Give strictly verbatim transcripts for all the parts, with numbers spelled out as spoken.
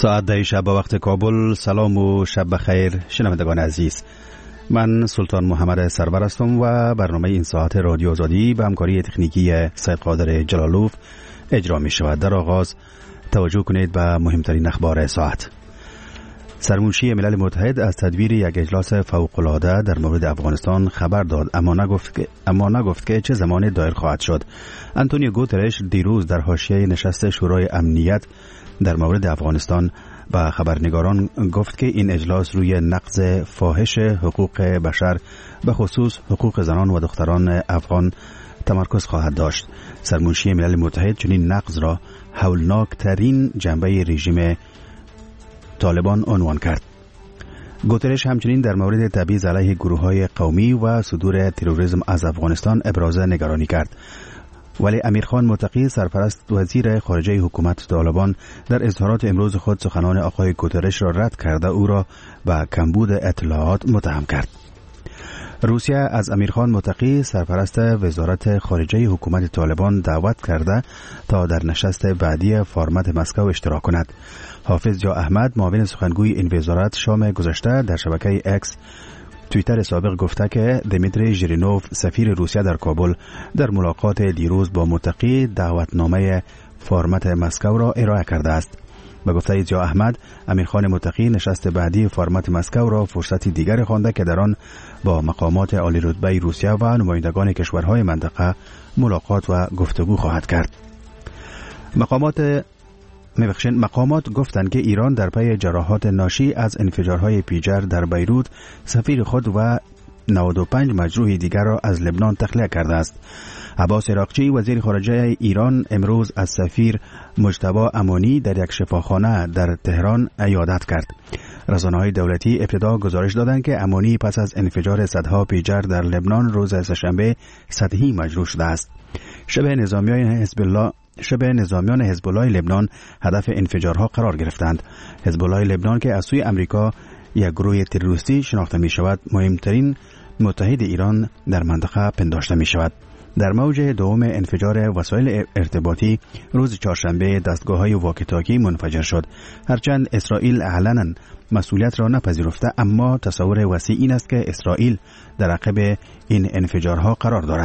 ساعت ده شب با وقت کابل. سلام و شب بخیر شنوندگان عزیز، من سلطان محمد سرور هستم و برنامه این ساعت رادیو آزادی به همکاری تکنیکی سید قادر جلالوف اجرا می شود. در آغاز توجه کنید به مهمترین اخبار ساعت. سرمنشی ملل متحد از تدبیر یک اجلاس فوق‌العاده در مورد افغانستان خبر داد، اما نگفت که اما نگفت که چه زمانی دایر خواهد شد. آنتونیو گوترش دیروز در حاشیه نشست شورای امنیت در مورد افغانستان با خبرنگاران گفت که این اجلاس روی نقض فاحش حقوق بشر به خصوص حقوق زنان و دختران افغان تمرکز خواهد داشت. سرمنشی ملل متحد چنین نقض را هولناک ترین جنبه رژیم طالبان عنوان کرد. گوترش همچنین در مورد تبعیض علیه گروه‌های قومی و صدور تروریسم از افغانستان ابراز نگرانی کرد. ولی امیرخان متقی سرپرست وزیر خارجه حکومت طالبان در اظهارات امروز خود سخنان آقای گوترش را رد کرده او را به کمبود اطلاعات متهم کرد. روسیه از امیرخان متقی سرپرست وزارت خارجه حکومت طالبان دعوت کرده تا در نشست بعدی فرمت مسکو اشتراک کند. حافظ جا احمد معاون سخنگوی این وزارت شام گذشته در شبکه اکس توییتر سابق گفته که دمیتری ژیرینوف سفیر روسیه در کابل در ملاقات دیروز با متقی دعوتنامه فرمت مسکو را ارائه کرده است. به گفته جا احمد، امیرخان متقی نشست بعدی فرمت مسکو را فرصتی دیگر خوانده که در آن با مقامات عالی رتبه روسیه و نمایندگان کشورهای منطقه ملاقات و گفتگو خواهد کرد. مقامات میبخشین مقامات گفتند که ایران در پی جراحات ناشی از انفجارهای پیجر در بیروت سفیر خود و نود و پنج مجروح دیگر را از لبنان تخلیه کرده است. عباس عراقچی وزیر خارجه ایران امروز از سفیر مجتبی امانی در یک شفاخانه در تهران عیادت کرد. رسانه‌های دولتی ابتدا گزارش دادند که امانی پس از انفجار صدها پیجر در لبنان روز سه‌شنبه سطحی مجروح شده است. شبه نظامیان حزب الله شبه نظامیان حزب الله لبنان هدف انفجارها قرار گرفتند. حزب الله لبنان که از سوی امریکا یک گروه تروریستی شناخته می شود، مهمترین متحد ایران در منطقه پنداشته می شود. در موج دوم انفجار وسایل ارتباطی روز چهارشنبه دستگاه‌های واکی تاکی منفجر شد. هرچند اسرائیل علنا مسئولیت را نپذیرفته، اما تصور وسیع این است که اسرائیل در عقب این انفجارها قرار دارد.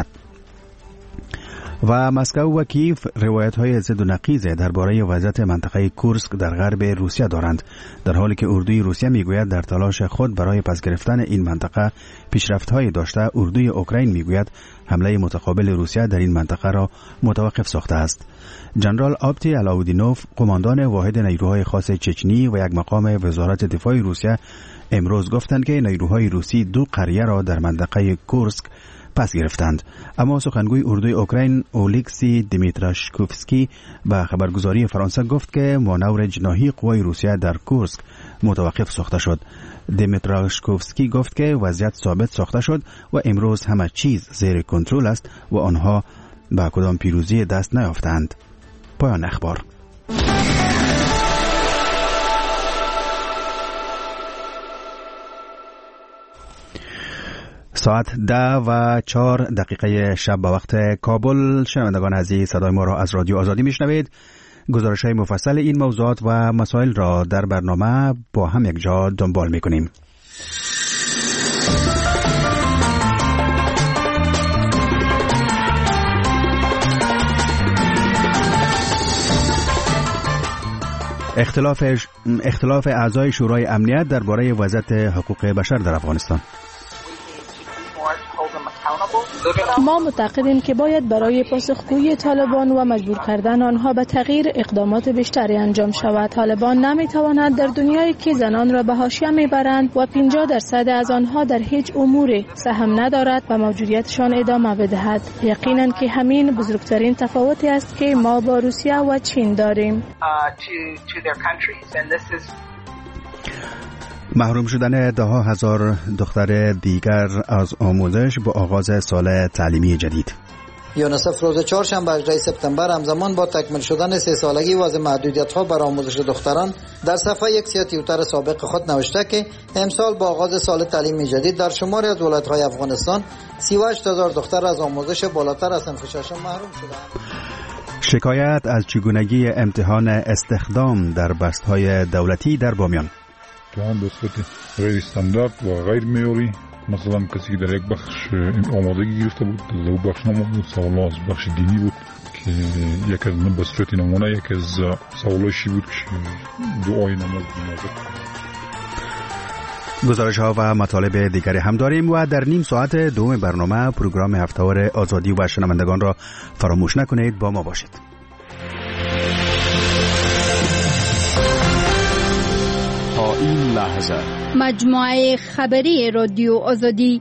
و مسکو و کیف روایت‌های ضد و نقیض درباره وضعیت منطقه کورسک در غرب روسیه دارند، در حالی که اردوی روسیه میگوید در تلاش خود برای پس گرفتن این منطقه پیشرفت‌هایی داشته. اردوی اوکراین میگوید حمله متقابل روسیه در این منطقه را متوقف ساخته است. جنرال آبتی علاودینوف، قماندان واحد نیروهای خاص چچنی و یک مقام وزارت دفاع روسیه امروز گفتند که نیروهای روسی دو قریه را در منطقه کورسک پس گرفتند. اما سخنگوی اردوی اوکراین اولیکسی دیمیتراشکوفسکی به خبرگزاری فرانسه گفت که مانور جناحی قوای روسیه در کورسک متوقف ساخته شد. دیمیتراشکوفسکی گفت که وضعیت ثابت ساخته شد و امروز همه چیز زیر کنترل است و آنها به کدام پیروزی دست نیافتند. پایان اخبار. ساعت ده و چهار دقیقه شب به وقت کابل. شنوندگان عزیز، صدای ما را از رادیو آزادی میشنوید. گزارش های مفصل این موضوعات و مسائل را در برنامه با هم یک جا دنبال میکنیم. اختلاف اختلاف اعضای شورای امنیت درباره وضعیت حقوق بشر در افغانستان. ما معتقدیم که باید برای پاسخگویی طالبان و مجبور کردن آنها به تغییر اقدامات بیشتری انجام شود. طالبان نمیتواند در دنیایی که زنان را به حاشیه میبرند و پنجاه درصد از آنها در هیچ اموری سهم ندارد و موجودیتشان ادامه بدهد. یقینا که همین بزرگترین تفاوتی است که ما با روسیه و چین داریم. محروم شدن ده ها هزار دختر دیگر از آموزش با آغاز سال تعلیمی جدید. یونیسف روز چهارشنبه هجدهم سپتامبر همزمان با تکمیل شدن سه سالگی وضع محدودیت‌ها بر آموزش دختران در صفحه یک سی توییتر سابق خود نوشته که امسال با آغاز سال تعلیمی جدید در شماری از ولایت‌های افغانستان سی و هشت هزار دختر از آموزش بالاتر از صنف ششم محروم شدند. شکایت از چگونگی امتحان استخدام در بست‌های دولتی در بامیان. امتحان به صورت غیر استاندارد و غیر معیاری، مثلا کسی که در یک بخش آمادگی گرفته بود در او بخش نمود، سوال از بخش دینی بود که یک از به صورت نمونه یک از سوالاشی بود که دعای نماز بنازد. گزارش ها و مطالب دیگری هم داریم و در نیم ساعت دوم برنامه پروگرام هفته‌وار آزادی و شنوندگان را فراموش نکنید، با ما باشید. تا این لحظه مجموعه خبری رادیو آزادی.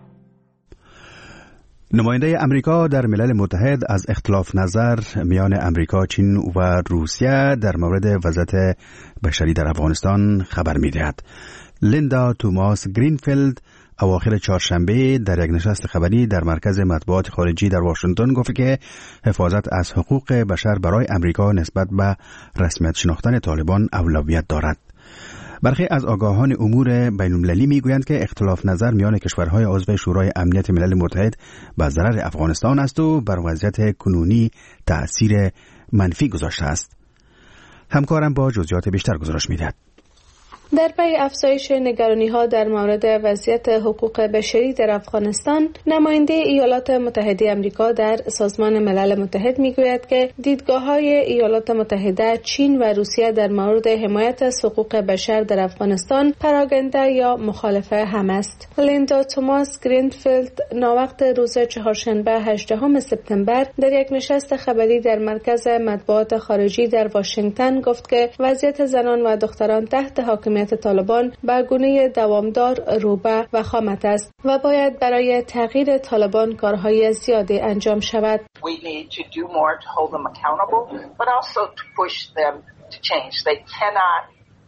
نماینده امریکا در ملل متحد از اختلاف نظر میان امریکا، چین و روسیه در مورد وضعیت بشری در افغانستان خبر می‌دهد. لیندا توماس گرینفیلد اواخر چهارشنبه در یک نشست خبری در مرکز مطبوعات خارجی در واشنگتن گفت که حفاظت از حقوق بشر برای امریکا نسبت به رسمیت شناختن طالبان اولویت دارد. برخی از آگاهان امور بین‌المللی میگویند که اختلاف نظر میان کشورهای عضو شورای امنیت ملل متحد به ضرر افغانستان است و بر وضعیت کنونی تأثیر منفی گذاشته است. همکارم با جزئیات بیشتر گزارش می‌دهد. در پی افزایش نگرانی‌ها در مورد وضعیت حقوق بشری در افغانستان، نماینده ایالات متحده آمریکا در سازمان ملل متحد میگوید که دیدگاه‌های ایالات متحده، چین و روسیه در مورد حمایت از حقوق بشر در افغانستان پراکنده یا مخالف هم است. لیندا توماس گرینفیلد ناوقت روز چهارشنبه هجدهم سپتامبر در یک نشست خبری در مرکز مطبوعات خارجی در واشنگتن گفت که وضعیت زنان و دختران تحت حاکمیت طالبان به گونه دوامدار روبه و خامت است و باید برای تغییر طالبان کارهای زیادی انجام شود. We need to do more to hold them accountable, but also to push them to change. They cannot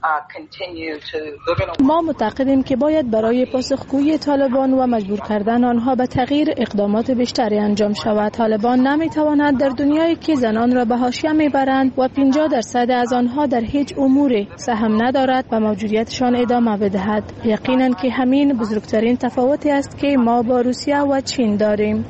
ما معتقدیم که باید برای پاسخگویی طالبان و مجبور کردن آنها به تغییر اقدامات بیشتری انجام شود. طالبان نمیتواند در دنیایی که زنان را به حاشیه میبرند و پنجاه درصد از آنها در هیچ اموری سهم ندارد و موجودیتشان ادامه بدهد. یقینا که همین بزرگترین تفاوتی است که ما با روسیه و چین داریم.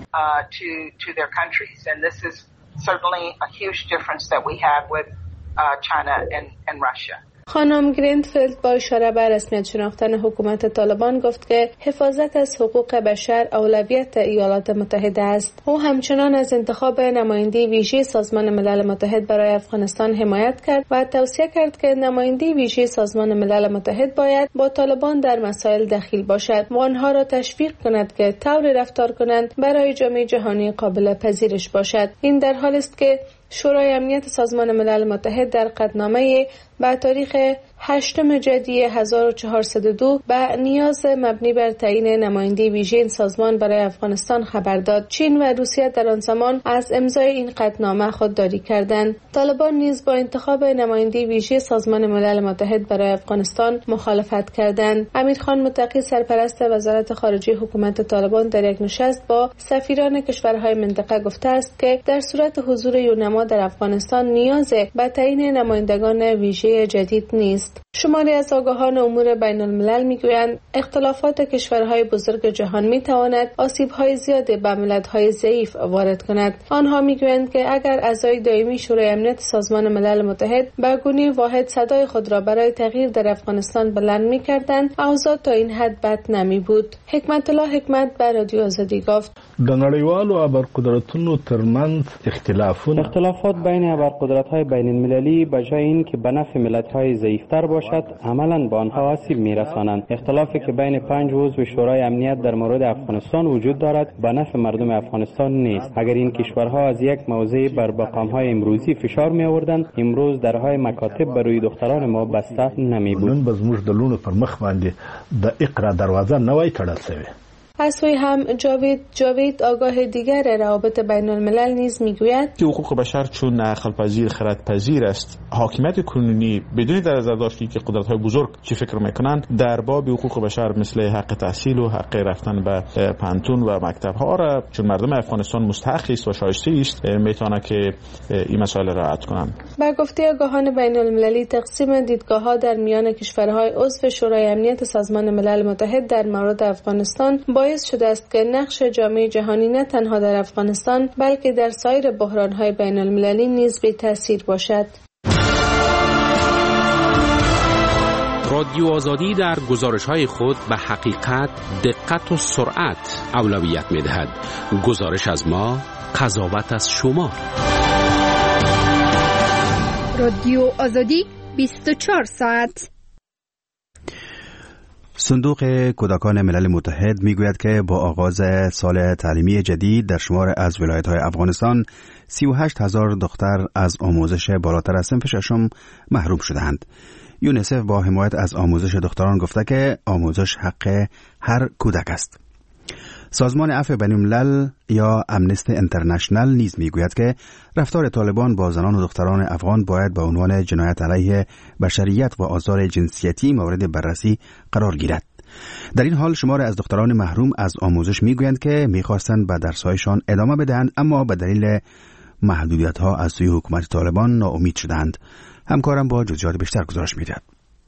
خانم گرینفیلد با اشاره به رسمیت شناختن حکومت طالبان گفت که حفاظت از حقوق بشر اولویت ایالات متحده است. او همچنان از انتخاب نماینده ویژه سازمان ملل متحد برای افغانستان حمایت کرد و توصیه کرد که نماینده ویژه سازمان ملل متحد باید با طالبان در مسائل دخیل باشد و آنها را تشویق کند که طوری رفتار کنند برای جامعه جهانی قابل پذیرش باشد. این در حالی است که شورای امنیت سازمان ملل متحد در قطعنامه با تاریخ هشتم جدی هزار و چهارصد و دو به نیاز مبنی بر تعیین نماینده ویژه این سازمان برای افغانستان خبر داد. چین و روسیه در آن زمان از امضای این قطعنامه خودداری کردند. طالبان نیز با انتخاب نماینده ویژه سازمان ملل متحد برای افغانستان مخالفت کردند. امیرخان متقی سرپرست وزارت خارجه حکومت طالبان در یک نشست با سفیران کشورهای منطقه گفته است که در صورت حضور یونما در افغانستان نیاز به تعیین نمایندگان ویژه جدید نیست. شماری از آگاهان امور بین الملل میگویند اختلافات کشورهای بزرگ جهان میتواند آسیب‌های زیادی به ملت‌های ضعیف وارد کند. آنها میگویند که اگر اعضای دائمی شورای امنیت سازمان ملل متحد به گونه واحد صدای خود را برای تغییر در افغانستان بلند میکردند، اوضاع تا این حد بد نمی بود. حکمت الله حکمت به رادیو آزادی گفت: د نړیوالو ابرقدرتونو ترمنځ اختلافونه اختلافات بین ابرقدرت‌های بین‌المللی به جای اینکه به نفع ملت‌های ضعیف‌تر باشد، عملاً به آنها آسیب می‌رسانند. اختلافی که بین پنج عضو شورای امنیت در مورد افغانستان وجود دارد، به نفع مردم افغانستان نیست. اگر این کشورها از یک موضع بر مقام‌های امروزی فشار می‌آوردند، امروز درهای مکاتب برای دختران ما بسته نمی‌بود. نن به زموږ د لونو پر مخ باندې د اقرا دروازه نوای تړل شوی. از سوی هم جاوید جاوید آگاه دیگر روابط بین الملل نیز میگوید که حقوق بشر چون عقل‌پذیر خردپذیر است، حاکمیت کنونی بدون در نظر داشتی که قدرت‌های بزرگ چی فکر میکنند در باب حقوق بشر مثل حق تحصیل و حق رفتن به پانتون و مکتب‌ها را چون مردم افغانستان مستحق است و شایسته است میتونه که این مسائل را رعایت کنند. با گفته آگاهان بین المللی تقسیم دیدگاه‌ها در میان کشورهای عضو شورای امنیت سازمان ملل متحد در مورد افغانستان باید باعث شده است که نقش جامعه جهانی نه تنها در افغانستان بلکه در سایر بحران‌های بین المللی نیز بی تأثیر باشد. رادیو آزادی در گزارش‌های خود به حقیقت، دقت و سرعت اولویت می‌دهد. گزارش از ما، قضاوت از شما. رادیو آزادی بیست و چهار ساعت. صندوق کودکان ملل متحد میگوید که با آغاز سال تعلیمی جدید در شمار از ولایت‌های افغانستان سی و هشت هزار دختر از آموزش بالاتر از صنف ششم محروم شدند. یونیسف با حمایت از آموزش دختران گفته که آموزش حق هر کودک است. سازمان عفو بین الملل یا امنستی اینترنشنال نیز میگوید که رفتار طالبان با زنان و دختران افغان باید به عنوان جنایت علیه بشریت و آزار جنسیتی مورد بررسی قرار گیرد. در این حال شمار از دختران محروم از آموزش میگویند که میخواستند به درس‌هایشان ادامه بدهند، اما به دلیل محدودیت‌ها از سوی حکومت طالبان ناامید شدند. همکارم با جزئیات بیشتر گزارش می‌دهد.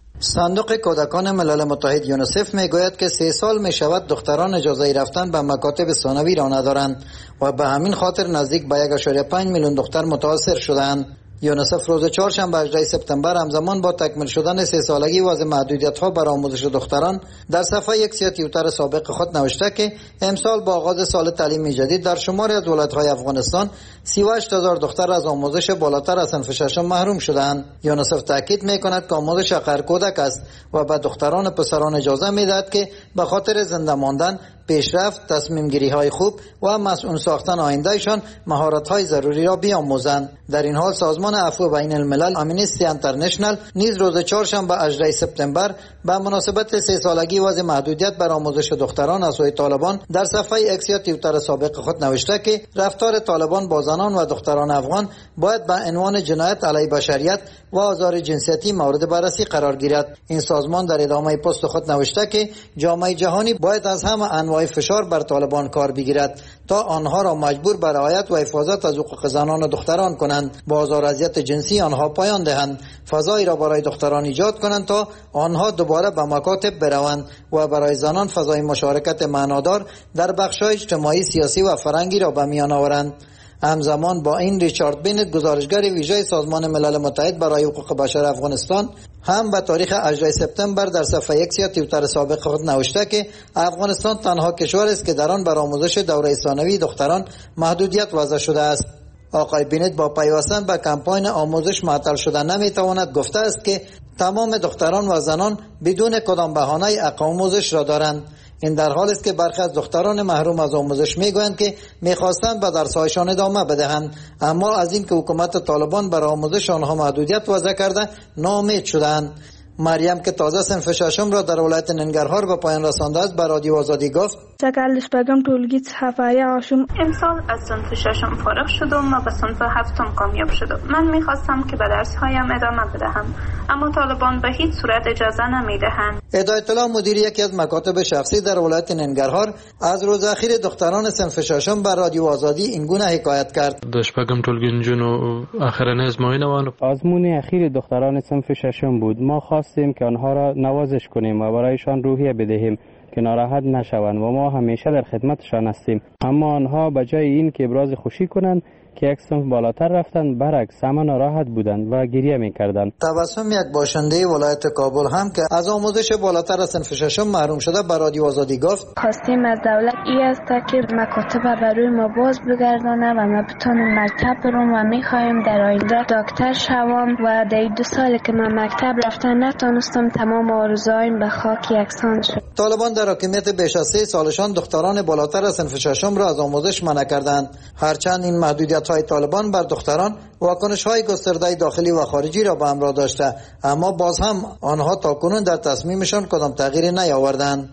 صندوق کودکان ملل متحد یونیسف میگوید که سه سال می شود دختران اجازه رفتن به مکاتب ثانوی را ندارند و به همین خاطر نزدیک به یک و پنج میلیون دختر متاثر شدند. یونیسف روز چهارشنبه هجدهم سپتامبر همزمان با تکمیل شدن سه سالگی وضع محدودیت‌ها بر آموزش دختران در صفحه یک توییتر سابق خود نوشته که امسال با آغاز سال تعلیمی جدید در شماری از ولایت‌های افغانستان سی و هشت هزار دختر از آموزش بالاتر از صنف ششم محروم شدند. یونیسف تاکید می‌کند که آموزش هر کودک است و به دختران و پسران اجازه می‌دهد که به خاطر زنده ماندن، پیشرفت، تصمیم گیری های خوب و مسئول ساختن آیندهشان مهارت های ضروری را بیاموزند. در این حال سازمان عفو بین الملل امنستی اینترنشنال نیز روز چهارشنبه هجدهم سپتامبر به مناسبت سه سالگی وضع محدودیت بر آموزش دختران از سوی طالبان در صفحه ایکس یا توییتر سابق خود نوشته که رفتار طالبان با زنان و دختران افغان باید به عنوان جنایت علیه بشریت و آزار جنسیتی مورد بررسی قرار گیرد. این سازمان در ادامه پست خود نوشته که جامعه جهانی باید از همه انواع فشار بر طالبان کار بگیرد تا آنها را مجبور به رعایت و حفاظت از حقوق زنان و دختران کنند، با آزار و اذیت جنسی آنها پایان دهند، فضایی را برای دختران ایجاد کنند تا آنها دوباره به مکاتب بروند و برای زنان فضای مشارکت معنادار در بخش‌های اجتماعی، سیاسی و فرهنگی را به میان آورند. همزمان با این ریچارد بینت گزارشگر ویژه سازمان ملل متحد برای حقوق بشر افغانستان هم به تاریخ هجدهم سپتامبر در صفحه یک یا توییتر سابق خود نوشته که افغانستان تنها کشور است که در آن بر آموزش دوره ثانوی دختران محدودیت وضع شده است. آقای بینت با پیوستن به کمپاین آموزش معطل شدن نمیتواند گفته است که تمام دختران و زنان بدون کدام بهانه‌ای حق آموزش را دارند. این در حالی است که برخی از دختران محروم از آموزش میگویند که میخواستند به درس‌هایشان ادامه بدهند، اما از اینکه حکومت طالبان بر آموزش آنها محدودیت وضع کرده ناامید شدند. مریم که تازه صنف ششم را در ولایت ننگرهار به پایان رسانده است به رادیو آزادی گفت: سکلش بگم طولگی صفحه آشم امسال از صنف ششم فارغ شدم و به صنف هفتم کامیاب شدم. من میخواستم که به درس‌هایم ادامه بدهم، اما طالبان به هیچ صورت اجازه نمیدهند. هدایت الله مدیر یکی از مکاتب شخصی در ولایت ننگرهار از روز اخیر دختران صنف ششم به رادیو آزادی این گونه حکایت کرد: داش بگم طولگی جنو آخرین ازمایین آزمون اخیر دختران صنف ششم بود. ما خواستیم که آنها را نوازش کنیم و برایشان روحیه بدهیم که ناراحت نشوند و ما همیشه در خدمتشان هستیم، اما آنها به جای این که ابراز خوشی کنند که یک صنف بالاتر رفتند، برعکس همه ناراحت بودند و گریه می‌کردند. تبسم یک باشنده ولایت کابل هم که از آموزش بالاتر از صنف ششم محروم شده به رادیو آزادی گفت: خواستیم از دولت ای است که مکاتب برای ما باز بگردانه و ما بتونیم مکتب برم و می‌خوایم در آینده دکتر شوم و در دو سالی که من مکتب رفتن نتونستم تمام آرزوهایم به خاک یکسان شد. طالبان در حاکمیت بیش از سه سالشان دختران بالاتر از صنف ششم را از آموزش منع کردند. هرچند این محدودیت های طالبان بر دختران واکنش های گسترده داخلی و خارجی را به همراه داشته، اما باز هم آنها تاکنون در تصمیمشان کدام تغییری نیاوردند.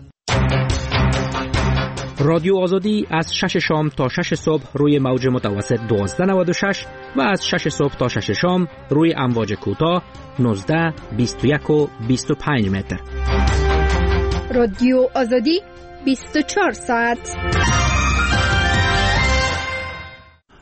رادیو آزادی از شش شام تا شش صبح روی موج متوسط دوازده نود و شش و از شش صبح تا شش شام روی امواج کوتاه نوزده، بیست و یک و بیست و پنج متر. رادیو آزادی بیست و چهار ساعت.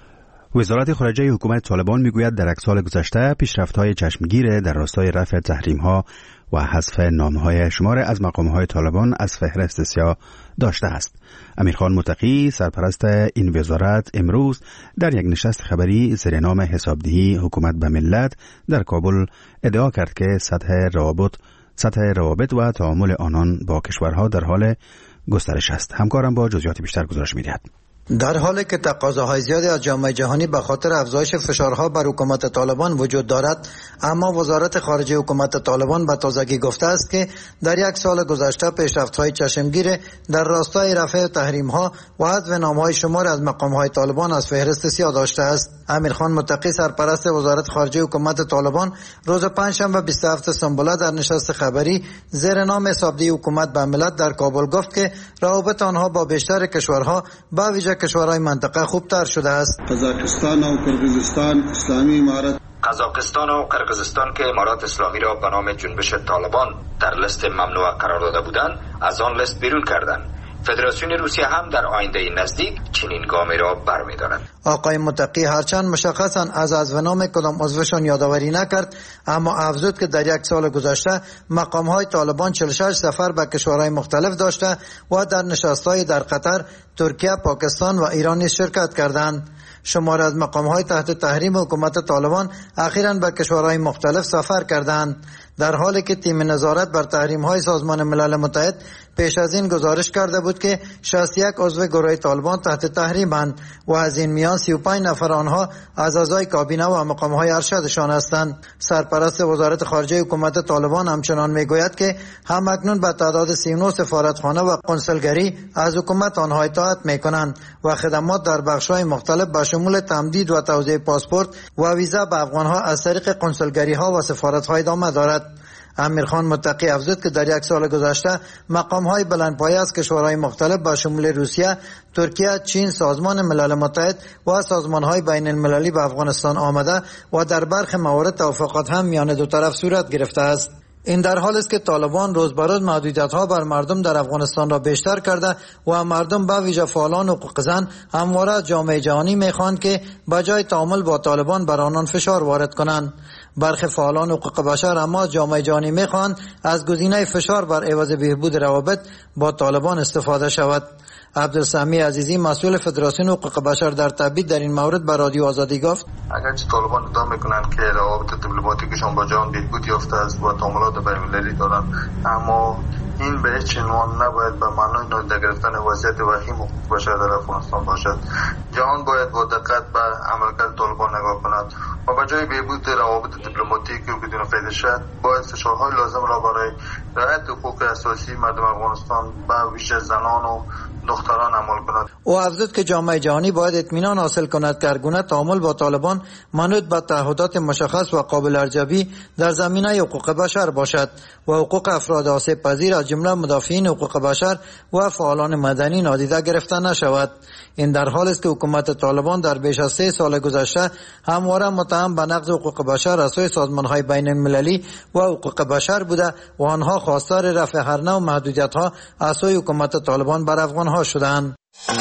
وزارت خارجه حکومت طالبان میگوید در یک سال گذشته پیشرفت‌های چشمگیر در راستای رفع تحریم‌ها و حذف نام‌های شمار از مقام‌های طالبان از فهرست سیاه داشته است. امیرخان متقی سرپرست این وزارت امروز در یک نشست خبری زیر نام حسابدهی حکومت به ملت در کابل ادعا کرد که سطح روابط سطح روابط و تعامل آنان با کشورها در حال گسترش است. همکارم با جزئیات بیشتر گزارش می‌دهد. در حالی که تقاضاهای زیادی از جامعه جهانی به خاطر افزایش فشارها بر حکومت طالبان وجود دارد، اما وزارت خارجه حکومت طالبان به تازگی گفته است که در یک سال گذشته پیشرفت‌های چشمگیر در راستای رفع تحریم‌ها و حذف نام‌های شمار از مقام‌های طالبان از فهرست سیاه داشته است. امیرخان متقی سرپرست وزارت خارجه حکومت طالبان روز پنجشنبه بیست و هفتم سنبله در نشست خبری زیر نام حسابدهی حکومت به ملت در کابل گفت که روابط آنها با بیشتر کشورها به ویژه کشورهای منطقه خوبتر شده است. قزاقستان و کرگزستان اسلامی امارت قزاقستان و کرگزستان که امارات اسلامی را به نام جنبش طالبان در لیست ممنوعه قرار داده بودند، از آن لیست بیرون کردند. فدراسیون روسیه هم در آینده نزدیک چنین گامی را برمی‌دارد. آقای متقی هرچند مشخصاً از از و نام کدام عضوشان یادآوری نکرد، اما افزود که در یک سال گذشته مقام‌های طالبان چهل و شش سفر به کشورهای مختلف داشته و در نشست‌های در قطر، ترکیه، پاکستان و ایران نیز شرکت کردند. شمار از مقام‌های تحت تحریم حکومت طالبان اخیراً به کشورهای مختلف سفر کردند، در حالی که تیم نظارت بر تحریم‌های سازمان ملل متحد پیش از این گزارش کرده بود که شصت و یک عضو گروه طالبان تحت تحریم‌اند و از این میان سی و پنج نفر آنها از اعضای کابینه و مقام‌های ارشدشان هستند. سرپرست وزارت خارجه حکومت طالبان همچنان میگوید که هم اکنون به تعداد سی و نه سفارتخانه و قنصلگری از حکومت آنها اطاعت می‌کنند و خدمات در بخش‌های مختلف به شمول تمدید و توزیع پاسپورت و ویزا به افغان‌ها از طریق قنصلگری‌ها و سفارت‌ها ادامه دارد. امیرخان متقی افزود که در یک سال گذشته مقام‌های بلندپایه از کشورهای مختلف به شمول روسیه، ترکیه، چین، سازمان ملل متحد و سازمان‌های بین المللی به افغانستان آمده و در برخی موارد توافقات هم میان دو طرف صورت گرفته است. این در حالی است که طالبان روز به روز محدودیت‌ها بر مردم در افغانستان را بیشتر کرده و مردم به ویژه فعالان حقوق زن همواره از جامعه جهانی می‌خواهند که بجای تعامل با طالبان بر آنان فشار وارد کنند. برخی فعالان حقوق بشر اما جامعه جهانی می‌خواهند از گزینه فشار بر عوض بهبود روابط با طالبان استفاده شود. عبدالسمی عزیزی مسئول فدراسیون حقوق بشر در تبعید در این مورد به رادیو آزادی گفت: اگرچه طالبان ادعا میکنند که روابط دیپلماتیکشان با جهان بهبود یافته است و تعاملات بین‌المللی دارند، اما این به هیچ عنوان نباید به معنای نادیده گرفتن وضعیت وخیم حقوق بشر در افغانستان باشد. جهان باید با دقت به عملکرد طالبان نگاه کند و به جای بهبود روابط دیپلماتیک و بدون فایده شد، باید فشارهای لازم را برای رعایت حقوق اساسی مردم افغانستان به ویژه زنان و دختران عمل کند. او افزود که جامعه جهانی باید اطمینان حاصل کند که هرگونه تعامل با طالبان منوط به تعهدات مشخص و قابل ارزیابی در زمینه حقوق بشر باشد و حقوق افراد آسیب پذیر از جمله مدافعین حقوق بشر و فعالان مدنی نادیده گرفته نشود. این در حالی است که حکومت طالبان در بیش از سه سال گذشته همواره متهم به نقض حقوق بشر از سوی سازمان‌های بین المللی و حقوق بشر بوده و آنها خواستار رفع هر نوع محدودیت‌ها از سوی حکومت طالبان بر افغان‌ها شدند.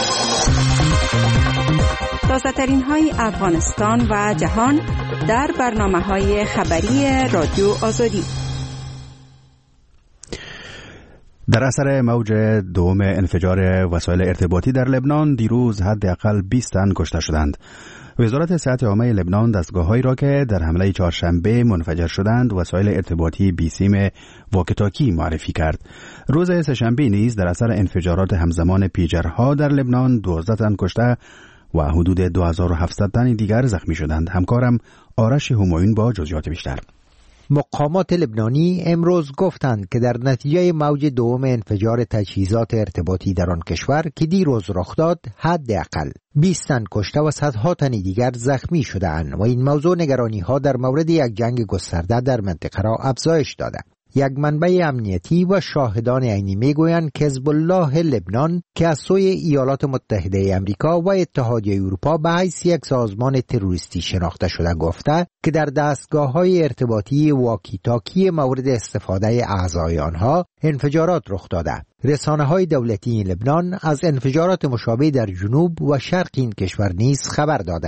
تازه‌ترین های افغانستان و جهان در برنامه‌های خبری رادیو آزادی. در اثر موج دوم انفجار وسایل ارتباطی در لبنان دیروز حداقل بیست تن کشته شدند. وزارت صحت عامه لبنان دستگاه‌هایی را که در حمله چهارشنبه منفجر شدند وسایل ارتباطی بیسیم واکی‌تاکی معرفی کرد. روز سه‌شنبه نیز در اثر انفجارات همزمان پیجرها در لبنان دوازده تن کشته و حدود دو هزار و هفتصد تن دیگر زخمی شدند. همکارم آرش همایون با جزئیات بیشتر. مقامات لبنانی امروز گفتند که در نتیجه موج دوم انفجار تجهیزات ارتباطی در آن کشور که دیروز رخ داد حداقل بیست تن کشته و صدها تن دیگر زخمی شده‌اند و این موضوع نگرانی‌ها در مورد یک جنگ گسترده در منطقه را افزایش داده. یک منبع امنیتی و شاهدان عینی میگویند که حزب الله لبنان که از سوی ایالات متحده آمریکا و اتحادیه اروپا به حیث یک سازمان تروریستی شناخته شده گفته که در دستگاه‌های ارتباطی واکی تاکی مورد استفاده اعضای آنها انفجارات رخ داده. رسانه‌های دولتی لبنان از انفجارات مشابه در جنوب و شرق این کشور نیز خبر دادند.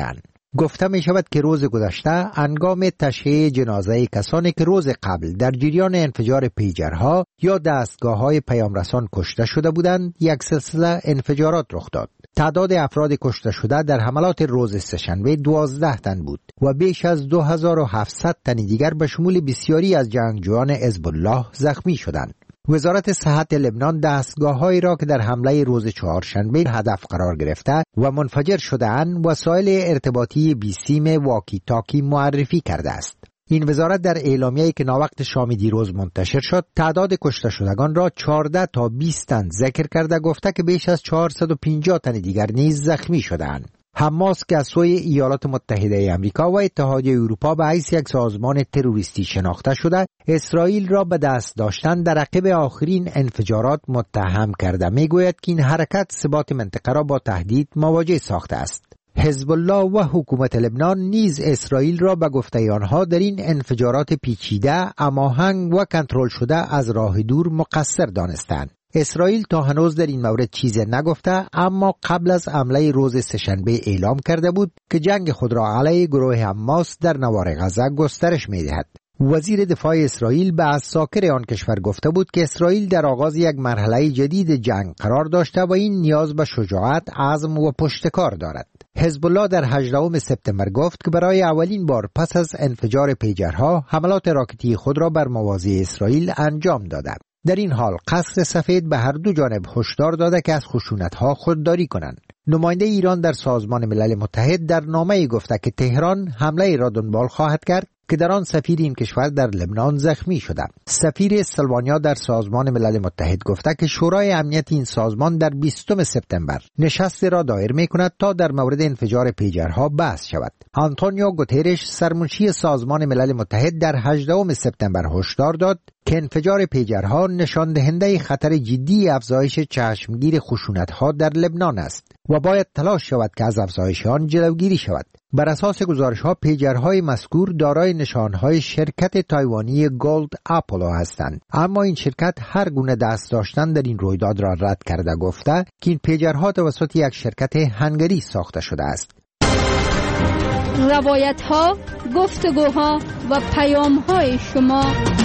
گفته می شود که روز گذشته هنگام تشییع جنازه کسانی که روز قبل در جریان انفجار پیجرها یا دستگاه‌های پیامرسان کشته شده بودند، یک سلسله انفجارات رخ داد. تعداد افراد کشته شده در حملات روز سه‌شنبه دوازده تن بود و بیش از دو هزار و هفتصد تن دیگر به شمول بسیاری از جنگجویان حزب الله زخمی شدند. وزارت صحت لبنان دستگاه‌هایی را که در حمله روز چهارشنبه هدف قرار گرفته و منفجر شده‌اند وسایل ارتباطی بیسیم واکی تاکی معرفی کرده است. این وزارت در اعلامیه‌ای که ناوقت شام دیروز منتشر شد تعداد کشته شدگان را چهارده تا بیست تن ذکر کرده گفته که بیش از چهارصد و پنجاه تن دیگر نیز زخمی شده‌اند. حماس که از سوی ایالات متحده آمریکا و اتحادیه اروپا به حیث یک سازمان تروریستی شناخته شده، اسرائیل را به دست داشتن در عقب آخرین انفجارات متهم کرده. میگوید که این حرکت ثبات منطقه را با تهدید مواجه ساخته است. حزب الله و حکومت لبنان نیز اسرائیل را به گفته آنها در این انفجارات پیچیده، هماهنگ و کنترل شده از راه دور مقصر دانستند. اسرائیل تا هنوز در این مورد چیزی نگفته، اما قبل از حمله روز سه‌شنبه اعلام کرده بود که جنگ خود را علیه گروه حماس در نوار غزه گسترش می‌دهد. وزیر دفاع اسرائیل به عساکر آن کشور گفته بود که اسرائیل در آغاز یک مرحله جدید جنگ قرار داشته و این نیاز به شجاعت، عزم و پشتکار دارد. حزب الله در هجدهم سپتامبر گفت که برای اولین بار پس از انفجار پیجرها حملات راکتی خود را بر مواضع اسرائیل انجام داده. در این حال قصر سفید به هر دو جانب هشدار داده که از خشونت‌ها خودداری کنند. نماینده ایران در سازمان ملل متحد در نامه‌ای گفته که تهران حمله را دنبال خواهد کرد که در آن سفیر این کشور در لبنان زخمی شده. سفیر اسلوانیا در سازمان ملل متحد گفته که شورای امنیت این سازمان در بیستم سپتامبر نشست را دایر می‌کند تا در مورد انفجار پیجرها بحث شود. آنتونیو گوترش سرمنشی سازمان ملل متحد در هجدهم سپتامبر هشدار داد که انفجار پیجرها نشان دهنده خطر جدی افزایش چشمگیر خشونت‌ها در لبنان است و باید تلاش شود که از افزایش آن جلوگیری شود. بر اساس گزارش‌ها پیجرهای مذکور دارای نشانهای شرکت تایوانی گولد اپولو هستند، اما این شرکت هر گونه دست داشتن در این رویداد را رد کرده گفته که این پیجرها توسط یک شرکت هنگری ساخته شده است. روایت‌ها، گفتگوها و پیام‌های شما.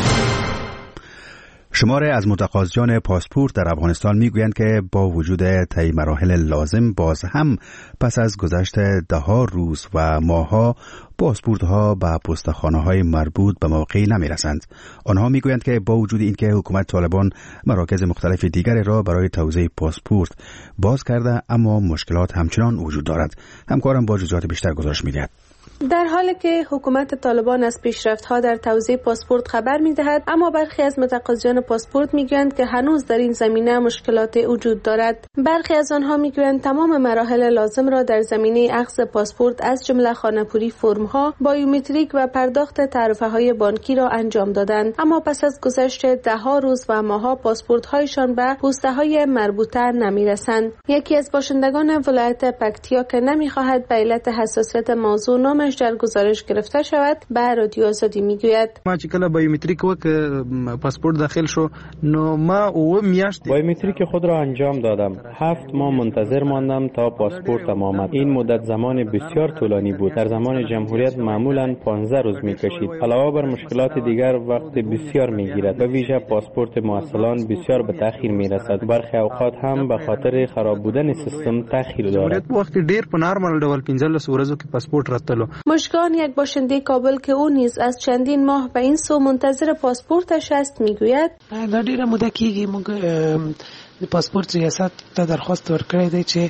شماره از متقاضیان پاسپورت در افغانستان میگویند که با وجود طی مراحل لازم باز هم پس از گذشت ده‌ها روز و ماه‌ها پاسپورت‌ها به پستخانه‌های مربوط به موقع نمی‌رسند. آنها میگویند که با وجود اینکه حکومت طالبان مراکز مختلف دیگری را برای توزیع پاسپورت باز کرده، اما مشکلات همچنان وجود دارد. همکارم با جزئیات بیشتر گزارش می‌دهد. در حالی که حکومت طالبان از پیشرفت‌ها در توزیع پاسپورت خبر می‌دهد، اما برخی از متقاضیان پاسپورت می‌گویند که هنوز در این زمینه مشکلات وجود دارد. برخی از آنها می‌گویند تمام مراحل لازم را در زمینه اخذ پاسپورت از جمله خانه‌پوری فرم‌ها، بایومتریک و پرداخت تعرفه‌های بانکی را انجام دادند، اما پس از گذشت ده‌ها روز و ماه‌ها پاسپورت‌هایشان به پسته‌های مربوطه نمی‌رسند. یکی از باشندگان ولایت پکتیا که نمی‌خواهد به علت حساسیت موضوع نام در گزارش گرفته شود به رادیو آزادی میگوید ما چې کله بایومتریک وک پاسپورت داخل شو نو ما او میاشت بایومتریک خود را انجام دادم. هفت ماه منتظر ماندم تا پاسپورتم آمد. این مدت زمان بسیار طولانی بود. در زمان جمهوریت معمولا پانزده روز میکشید. علاوه بر مشکلات دیگر وقت بسیار میگیرد. به ویژه پاسپورت معسلان بسیار به تاخیر میرسد. برخی اوقات هم به خاطر خراب بودن سیستم تاخیر دارد. وقت ډیر په نارمل ډول پنځلس ورځو کې پاسپورت راتلو. مشکان، یک باشنده کابل که او نیز از چندین ماه به این سو منتظر پاسپورتش است میگوید دا ډیره موده کېږي موږ د پاسپورت ریاست ته درخواست ورکړی دی چې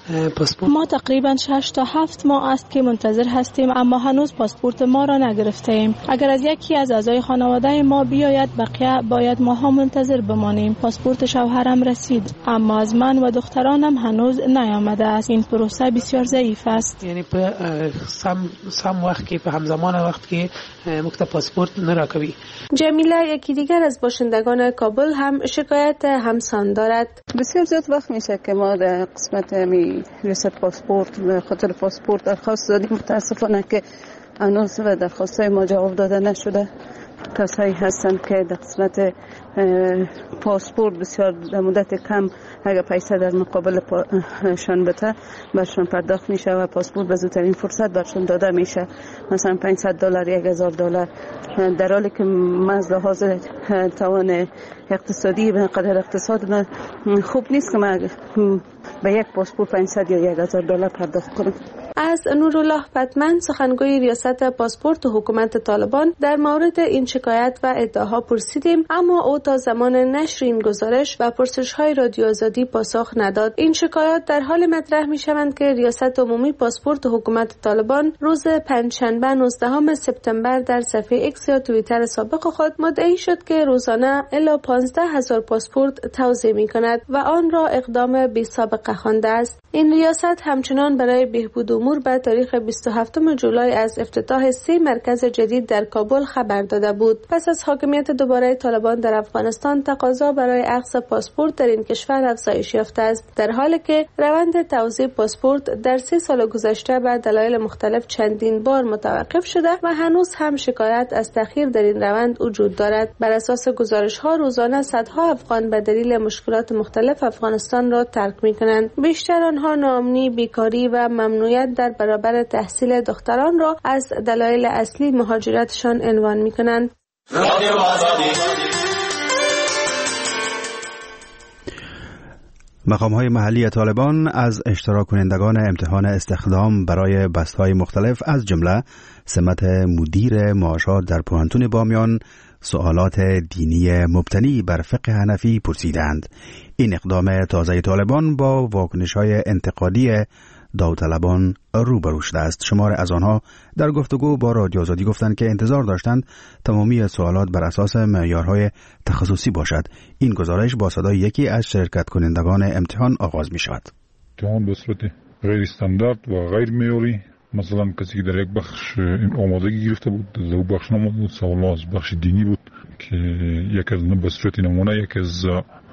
ما تقریبا شش تا هفت ماه است که منتظر هستیم، اما هنوز پاسپورت ما را نگرفته ایم. اگر از یکی از اعضای خانواده ما بیاید بقیه باید ماها منتظر بمانیم. پاسپورت شوهرم رسید، اما از من و دخترانم هنوز نیامده است. این پروسه بسیار ضعیف است. یعنی په سم سم وخت کې په همزمان وخت کې موږ ته پاسپورت نه راکوي. جمیله، یکی دیگر از باشندگان کابل، هم شکایت همسان دارد. بسیار زیاد وقت میشه که ما در قسمت می ریاست پاسپورت به خاطر پاسپورت درخواست دادیم. متاسفانه که هنوز به درخواست‌های ما جواب داده نشده. کسایی هستند که در قسمت پاسپورت بسیار در مدت کم اگر پیسه در مقابل شان بده برشان پرداخت میشه و پاسپورت به زودترین فرصت برشان داده میشه، مثلا پانصد دلار یک هزار دلار، در حالی که من از لحاظ توان اقتصادی به قدر اقتصاد خوب نیست که من به یک پاسپورت پانصد یا یک هزار دلار پرداخت کنم. از نورالله پتمن سخنگوی ریاست پاسپورت و حکومت طالبان در مورد این شکایت و ادعاها پرسیدیم، اما او تا زمان نشر این گزارش و پرسش‌های رادیو آزادی پاسخ نداد. این شکایات در حال مطرح می‌شوند که ریاست عمومی پاسپورت و حکومت طالبان روز پنجشنبه نوزدهم سپتامبر در صفحه ایکس یا توییتر سابق خود مدعی شد که روزانه الی پانزده هزار پاسپورت توزیع می‌کند و آن را اقدام بی‌سابقه خوانده است. این ریاست همچنان برای بهبود امور به تاریخ بیست و هفتم جولای از افتتاح سه مرکز جدید در کابل خبر داده بود. پس از حاکمیت دوباره طالبان در افغانستان تقاضا برای اخذ پاسپورت در این کشور افزایش یافته است، در حالی که روند توزیع پاسپورت در سه سال گذشته به دلایل مختلف چندین بار متوقف شده و هنوز هم شکایت از تأخیر در این روند وجود دارد. بر اساس گزارش‌ها روزانه صدها افغان به دلیل مشکلات مختلف افغانستان را ترک می‌کنند. بیشتر آنها ناامنی، بیکاری و ممنوعیت در برابر تحصیل دختران را از دلایل اصلی مهاجرتشان عنوان می‌کنند. مقام‌های محلی طالبان از اشتراک کنندگان امتحان استخدام برای بست‌های مختلف از جمله سمت مدیر معاشات در پوهنتون بامیان سوالات دینی مبتنی بر فقه حنفی پرسیدند. این اقدام تازه طالبان با واکنش‌های انتقادی داوطلبان روبرو شده است. شمار از آنها در گفتگو با رادیو آزادی گفتند که انتظار داشتند تمامی سوالات بر اساس معیارهای تخصصی باشد. این گزارش با صدای یکی از شرکت کنندگان امتحان آغاز می شود. امتحان به صورت غیر استاندارد و غیر معیاری، مثلا کسی که در یک بخش آمادگی گرفته بود در بخش نموده بود، سوالات از بخش دینی بود که یک از به صورت نمونه یک از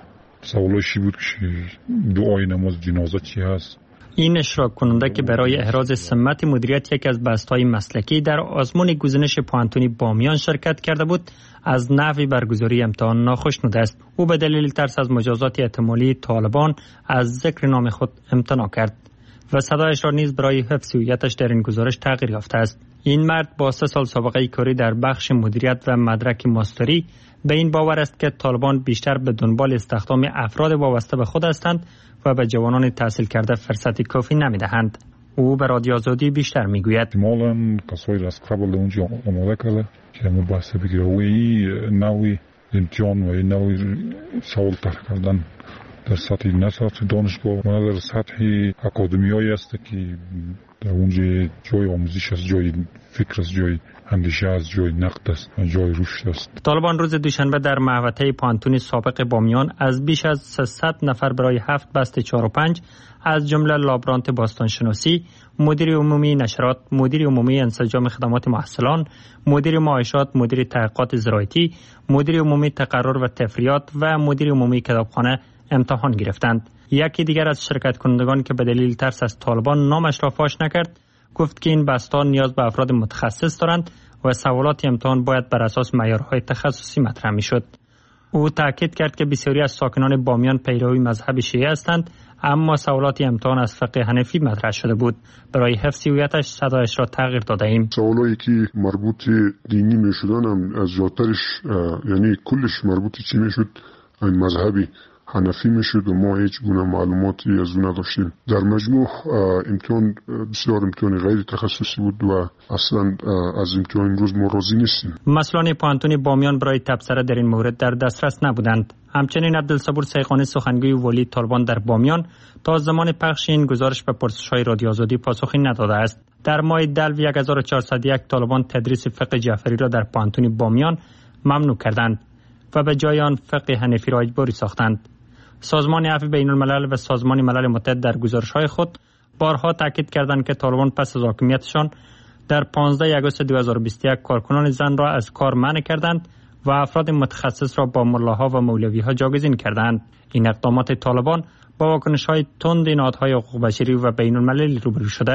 سوالاشی بود که دعای نماز جنازه چی هست. این اشتراک کننده که برای احراز سمت مدیریت یک از بست‌های مسلکی در آزمون گزینش پوهنتون بامیان شرکت کرده بود، از نحو برگزاری امتحان ناخوشنود است. او به دلیل ترس از مجازات احتمالی طالبان از ذکر نام خود امتناع کرد و صدایش را نیز برای حفظ هویتش در این گزارش تغییر یافته است. این مرد با سه سال سابقه کاری در بخش مدیریت و مدرک ماستری به این باور است که طالبان بیشتر به دنبال استخدام افراد وابسته به خود هستند و به جوانان تحصیل کرده فرصت کافی نمیدهند. او به رادیو آزادی بیشتر میگوید مالا کسایی از قبل اونجا آماده کرده که مباحثه بگیره و این نوعی امتحان و این نوعی سوال طرح کردن در سطح نه سطح دانشگاه و در سطح اکادمیایی است که در اونجا جای آموزش است، جای فکر است، جای اندیشه است، جای نقد است، جای رشد است. طالبان روز دوشنبه در محوطه پوهنتون سابق بامیان از بیش از سیصد نفر برای هفت بست چهار و پنج از جمله لابرانت باستانشناسی، مدیر عمومی نشرات، مدیر عمومی انسجام خدمات محصلان، مدیر معاشات، مدیر تحقیقات زراعتی، مدیر عمومی تقرر و تفریات و مدیر عمومی کتابخانه امتحان گرفتند. یکی دیگر از شرکت کنندگان که به دلیل ترس از طالبان نامش را فاش نکرد، گفت که این بستان نیاز به افراد متخصص دارند و سوالات امتحان باید بر اساس معیارهای تخصصی مطرح میشد. او تاکید کرد که بسیاری از ساکنان بامیان پیروی مذهب شیعه هستند، اما سوالات امتحان از فقه حنفی مطرح شده بود. برای حفظ هویتش صدایش را تغییر داده ایم. سوالایی که مربوط دینی میشدن هم از جاترش یعنی کلش مربوط چی میشد؟ این مذهبی حنفی میشد و ما هیچ گونه معلوماتی از اون نداشتیم. در مجموع امتحان بسیار امتحان غیر تخصصی بود و اصلا از امتحان امروز ما راضی نیستیم. مسئولان پوهنتون بامیان برای تبصره در این مورد در دسترس نبودند. همچنین عبدالصبور سیغانی سخنگوی ولی طالبان در بامیان تا زمان پخش این گزارش به پرسش‌های رادیو آزادی پاسخی نداده است. در ماه دلو هزار و چهارصد و یک طالبان تدریس فقه جعفری را در پوهنتون بامیان ممنوع کردند و به جای آن فقه حنفی را اجباری ساختند. سازمان عفو بین الملل و سازمان ملل متحد در گزارش‌های خود بارها تاکید کردند که طالبان پس از حاکمیتشان در پانزده آگوست دو هزار و بیست و یک کارکنان زن را از کار منع کردند و افراد متخصص را با ملاها و مولوی‌ها جاگزین کردند. این اقدامات طالبان با واکنش‌های تند نهادهای حقوق بشری و بین المللی روبرو شده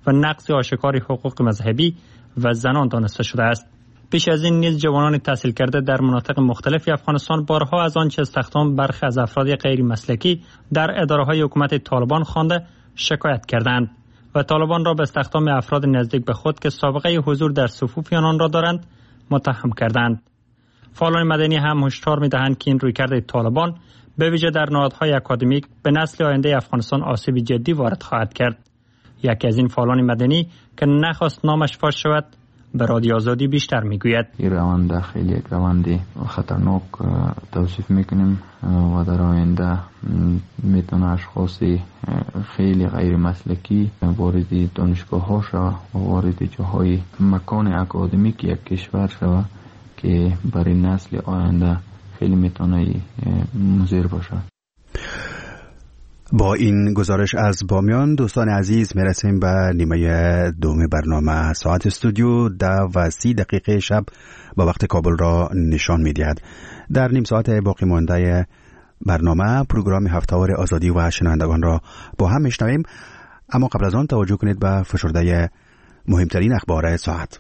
و نقض آشکار حقوق مذهبی و زنان دانسته شده است. پیش از این نیز جوانان تحصیل کرده در مناطق مختلفی افغانستان بارها از آنچه استخدام برخی از افراد غیر مسلکی در اداره‌های حکومت طالبان خوانده شکایت کردند و طالبان را به استخدام افراد نزدیک به خود که سابقه حضور در صفوف آنان را دارند متهم کردند. فعالان مدنی هم هشدار می‌دهند که این رویکرد طالبان به ویژه در نهادهای اکادمیک به نسل آینده افغانستان آسیب جدی وارد خواهد کرد. یکی از این فعالان مدنی که نخواست نامش فاش شود به رادیو آزادی بیشتر میگوید. این روند خیلی یک روند خطرناک توصیف میکنیم و در آینده میتونه اشخاصی خیلی غیر مسلکی وارد دانشگاه ها شود و وارد جاهای مکان اکادمیک یک کشور شود که برای نسل آینده خیلی میتونه مضر باشه. با این گزارش از بامیان دوستان عزیز میرسیم به نیمه دوم برنامه. ساعت استودیو ده و سی دقیقه شب با وقت کابل را نشان میدهد. در نیم ساعت باقی مانده برنامه پروگرام هفته‌وار آزادی و شنوندگان را با هم میشنویم، اما قبل از آن توجه کنید به فشرده مهمترین اخبار ساعت.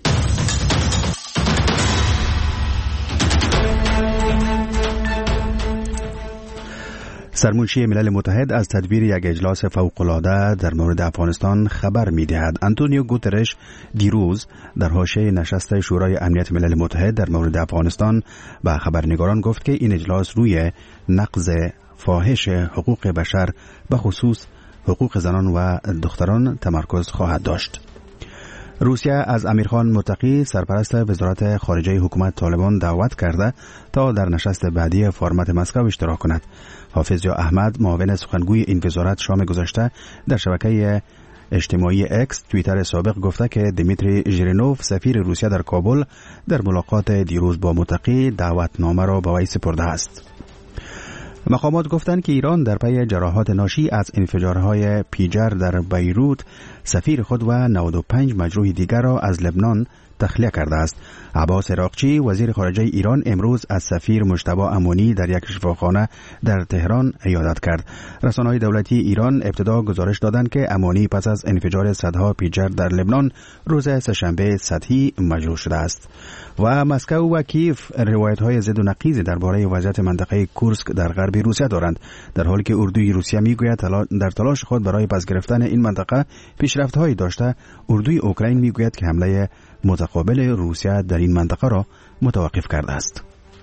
سرمنشی ملل متحد از تدبیر یک اجلاس فوق‌العاده در مورد افغانستان خبر می‌دهد. آنتونیو گوترش دیروز در حاشیه نشست شورای امنیت ملل متحد در مورد افغانستان به خبرنگاران گفت که این اجلاس روی نقض فاحش حقوق بشر به خصوص حقوق زنان و دختران تمرکز خواهد داشت. روسیه از امیرخان متقی سرپرست وزارت خارجه حکومت طالبان دعوت کرده تا در نشست بعدی فرمت مسکو اشتراک کند. حافظ یا احمد معاون سخنگوی این وزارت شام گذشته در شبکه اجتماعی اکس توییتر سابق گفته که دیمیتری ژیرینوف سفیر روسیه در کابل در ملاقات دیروز با متقی دعوتنامه را به وی سپرده است. مقامات گفتند که ایران در پی جراحات ناشی از انفجارهای پیجر در بیروت سفیر خود و نود و پنج مجروح دیگر را از لبنان تخلیه کرده است. عباس عراقچی وزیر خارجه ایران امروز از سفیر مجتبی امونی در یک شفاخانه در تهران عیادت کرد. رسانه‌های دولتی ایران ابتدا گزارش دادند که امونی پس از انفجار صدها پیجر در لبنان روز سه‌شنبه سطحی مجروح شده است. و مسکو و کیف روایت‌های ضد و نقیض درباره وضعیت منطقه کورسک در غرب روسیه دارند، در حالی که اردوی روسیه میگوید در تلاش خود برای پس گرفتن این منطقه پیشرفت‌هایی داشته، اردوی اوکراین میگوید که حمله متقابل روسیه در این منطقه را متوقف کرده است.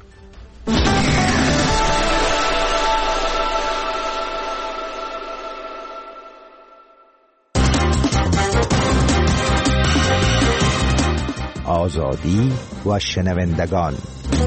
آزادی و شنوندگان.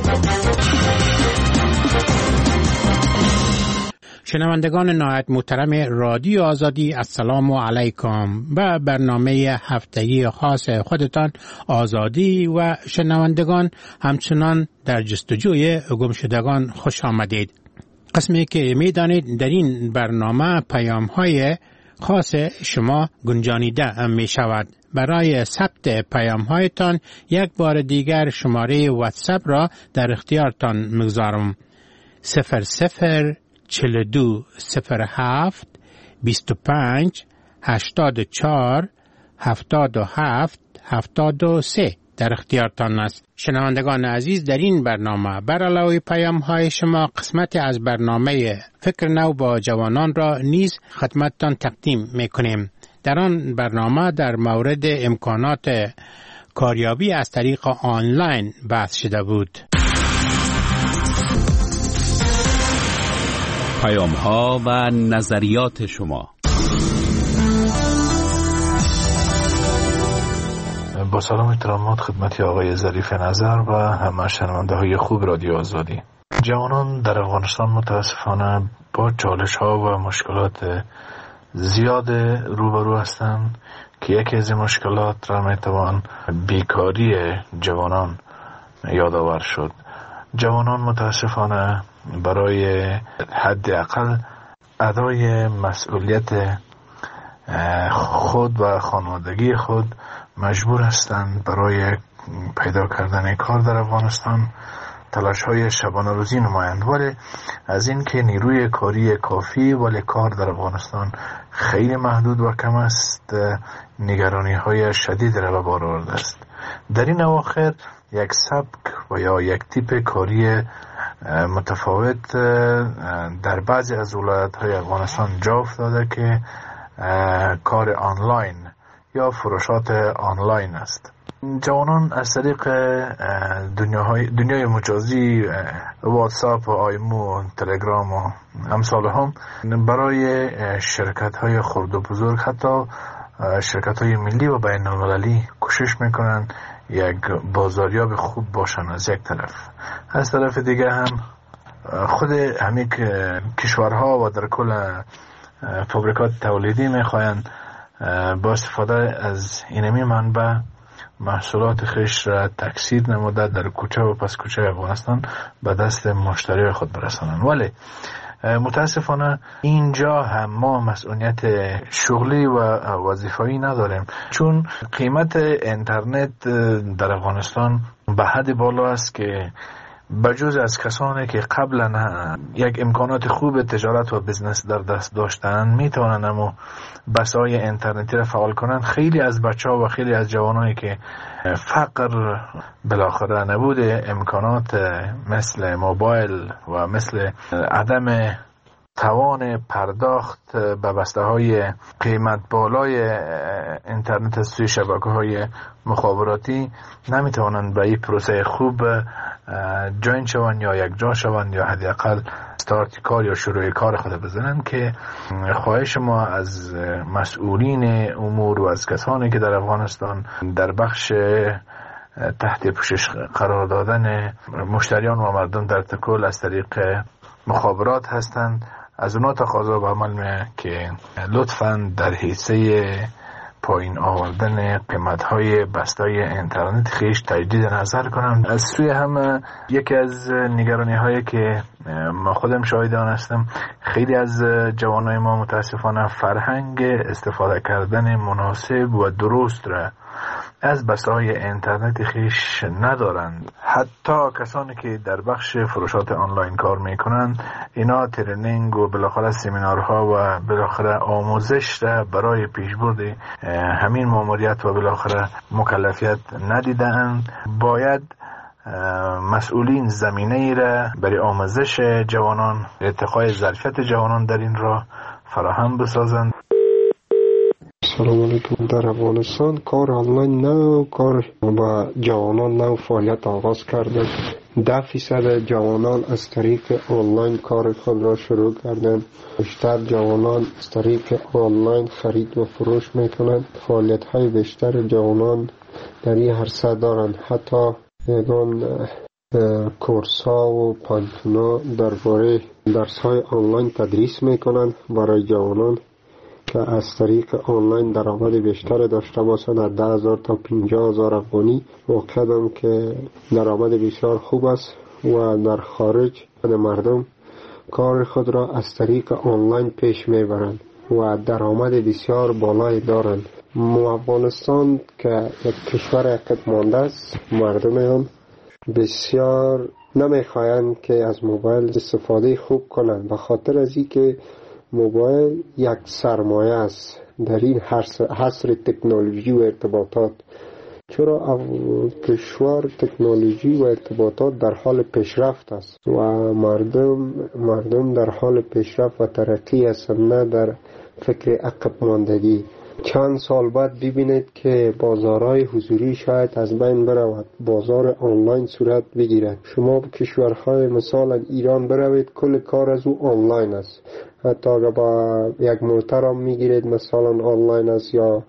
شنوندگان نهایت محترم رادیو آزادی، السلام علیکم. به برنامه هفتگی خاص خودتان آزادی و شنوندگان همچنان در جستجوی گم شدگان خوش آمدید. قسمی که میدانید در این برنامه پیام های خاص شما گنجانیده می شود. برای ثبت پیام هایتان یک بار دیگر شماره واتساپ را در اختیارتان میگذارم. صفر صفر چهل و دو صفر هفت بیست و پنج هشتاد و چهار هفتاد و هفت هفتاد و سه در اختیارتان است. شنوندگان عزیز، در این برنامه بر علاوه پیام های شما قسمت از برنامه فکر نو با جوانان را نیز خدمتتان تقدیم میکنیم. در آن برنامه در مورد امکانات کاریابی از طریق آنلاین بحث شده بود. پیام ها و نظریات شما. با سلام احترامات خدمت آقای ظریف نظر و همه شنونده های خوب رادیو آزادی. جوانان در افغانستان متاسفانه با چالش ها و مشکلات زیاد روبرو هستند که یکی از این مشکلات را میتوان بیکاری جوانان یادآور شد. جوانان متاسفانه برای حداقل ادای مسئولیت خود و خانوادگی خود مجبور هستند برای پیدا کردن کار در افغانستان تلاش های شبانه روزی نمایند، ولی از این که نیروی کاری کافی ولی کار در افغانستان خیلی محدود و کم است، نگرانی های شدید را به بار آورده است. در این اواخر یک سبک و یا یک تیپ کاری متفاوت در بعضی از ولایت های افغانستان جا افتاده که کار آنلاین یا فروشات آنلاین است. جوانان از طریق دنیای دنیای مجازی، واتساپ و آیمو و تلگرام و امثال هم برای شرکت های خرد و بزرگ، حتی شرکت های ملی و بین المللی کوشش میکنن یک بازاریاب خوب باشن از یک طرف. از طرف دیگه هم خود همین کشورها و در کل فابریکات تولیدی میخواین با استفاده از اینمی منبع محصولات خیش را تکثیر نموده در کوچه و پس کوچه افغانستان به دست مشتری خود برسانند. ولی متاسفانه اینجا هم ما مسئولیت شغلی و وظیفه‌ای نداریم، چون قیمت اینترنت در افغانستان به حد بالا است که بجز از کسانی که قبلا یک امکانات خوب تجارت و بزنس در دست داشتن میتونن اما بسای اینترنتی را فعال کنند، خیلی از بچه ها و خیلی از جوانایی که فقر بالاخره نبوده امکانات مثل موبایل و مثل عدم توان پرداخت به بسته های قیمت بالای اینترنت از سوی شبکه های مخابراتی نمیتوانند به این پروسه خوب جوین شوند یا یک جا شوند یا حداقل استارت کار یا شروع کار خود بزنند. که خواهش ما از مسئولین امور و از کسانی که در افغانستان در بخش تحت پوشش قرار دادن مشتریان و مردم در تکل از طریق مخابرات هستند، از اونا تقاضا به عمل میه که لطفاً در حیثه پایین آوردن قیمت‌های بسته‌های اینترنت خیش تجدید نظر کنم. از سوی هم یکی از نگرانی‌هایی که ما خودم شاهد آن هستم، خیلی از جوانای ما متاسفانه فرهنگ استفاده کردن مناسب و درست را از بسته‌های اینترنت خیش ندارند. حتی کسانی که در بخش فروشات آنلاین کار میکنند، اینا ترنینگ و بالاخره سمینارها و بالاخره آموزش را برای پیشبرد همین ماموریت و بالاخره مکلفیت ندیدند. باید مسئولین زمینه ای را برای آموزش جوانان، ارتقای ظرفیت جوانان در این راه فراهم بسازند. سلام علیکم. در افغانستان کار آنلاین نو کار با جوانان نو فعالیت آغاز کرده. ده فیصد جوانان از طریق آنلاین کار خود را شروع کردند. بیشتر جوانان از طریق آنلاین خرید و فروش میکنند. فعالیت های بیشتر جوانان در این عرصه دارند. حتی یگان کورس ها و پانتونا درباره درس های آنلاین تدریس میکنند برای جوانان که از طریق آنلاین درآمد بیشتر داشته باشند. از ده هزار تا پنجاه هزار افغانی واقعا که درآمد بسیار خوب است و در خارج مردم کار خود را از طریق آنلاین پیش میبرند و درآمد بسیار بالایی دارند. ما افغانستان که یک کشور عقب مانده است، مردم هم بسیار نمیخواهند که از موبایل استفاده خوب کنند، به خاطر از اینکه موبایل یک سرمایه است در این حصر تکنولوژی و ارتباطات. چرا کشور تکنولوژی و ارتباطات در حال پیشرفت است و مردم مردم در حال پیشرفت و ترقی هستند، نه در فکر عقب ماندگی. چند سال بعد ببینید که بازارهای حضوری شاید از بین برود، بازار آنلاین صورت بگیرد. شما به کشورهای مثلا ایران بروید، کل کار از او آنلاین است. حتی اگر با یک محترم میگیرید مثلا آنلاین است یا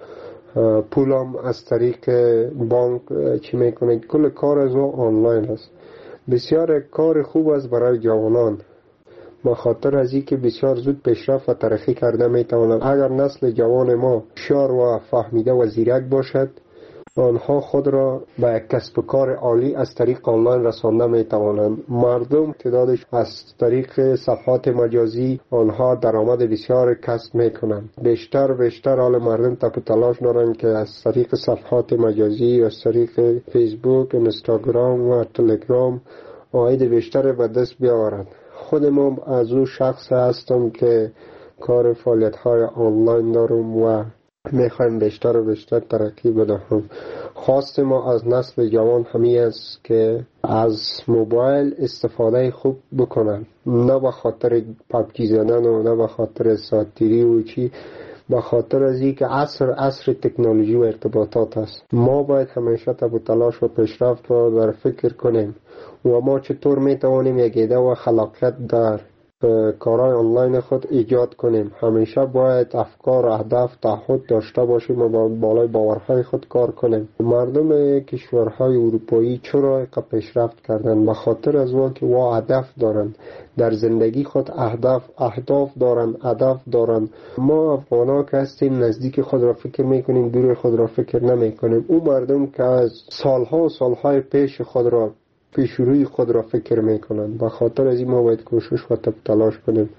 پولم از طریق بانک چی میکنید، کل کار از او آنلاین است. بسیار کار خوب است برای جوانان، با خاطر از اینکه بسیار زود پیشرفت و ترقی کرده میتوانند. اگر نسل جوان ما شار و فهمیده و زیرک باشد، آنها خود را به کسب و کار عالی از طریق آنلاین رسانده میتوانند. مردم تعدادش از طریق صفحات مجازی آنها درآمد بسیار کسب میکنند. بیشتر بیشتر حال مردم تپ تلاش دارند که از طریق صفحات مجازی، از طریق فیسبوک، اینستاگرام و تلگرام عاید بیشتر به دست بیاورند. خود ما از او شخص هستم که کار فعالیت های آنلاین دارم و میخوایم بیشتر و بیشتر ترقی بدهم. خواست ما از نسل جوان همین است که از موبایل استفاده خوب بکنن، نه به خاطر پبجی زدن و نه به خاطر ساتیری و چی، به خاطر از اینکه عصر عصر تکنولوژی و ارتباطات است. ما باید همیشه تب تلاش و پیشرفت رو در فکر کنیم و ما چطور میتوانیم یک ایده و خلاقیت در کارهای آنلاین خود ایجاد کنیم. همیشه باید افکار و اهداف تعهد داشته باشیم و با بالای باورهای خود کار کنیم. مردم کشورهای اروپایی چرا پیشرفت کردن؟ به خاطر از اون که وا هدف دارن در زندگی خود، اهداف اهداف دارن، هدف دارن. ما افغانا که هستیم نزدیک خود را فکر میکنیم، دور خود را فکر نمیکنیم. اون مردم که از سالها و سالهای پیش خود را پیش روی خود را فکر میکنند. به خاطر از این ما باید کوشش و تلاش کنیم.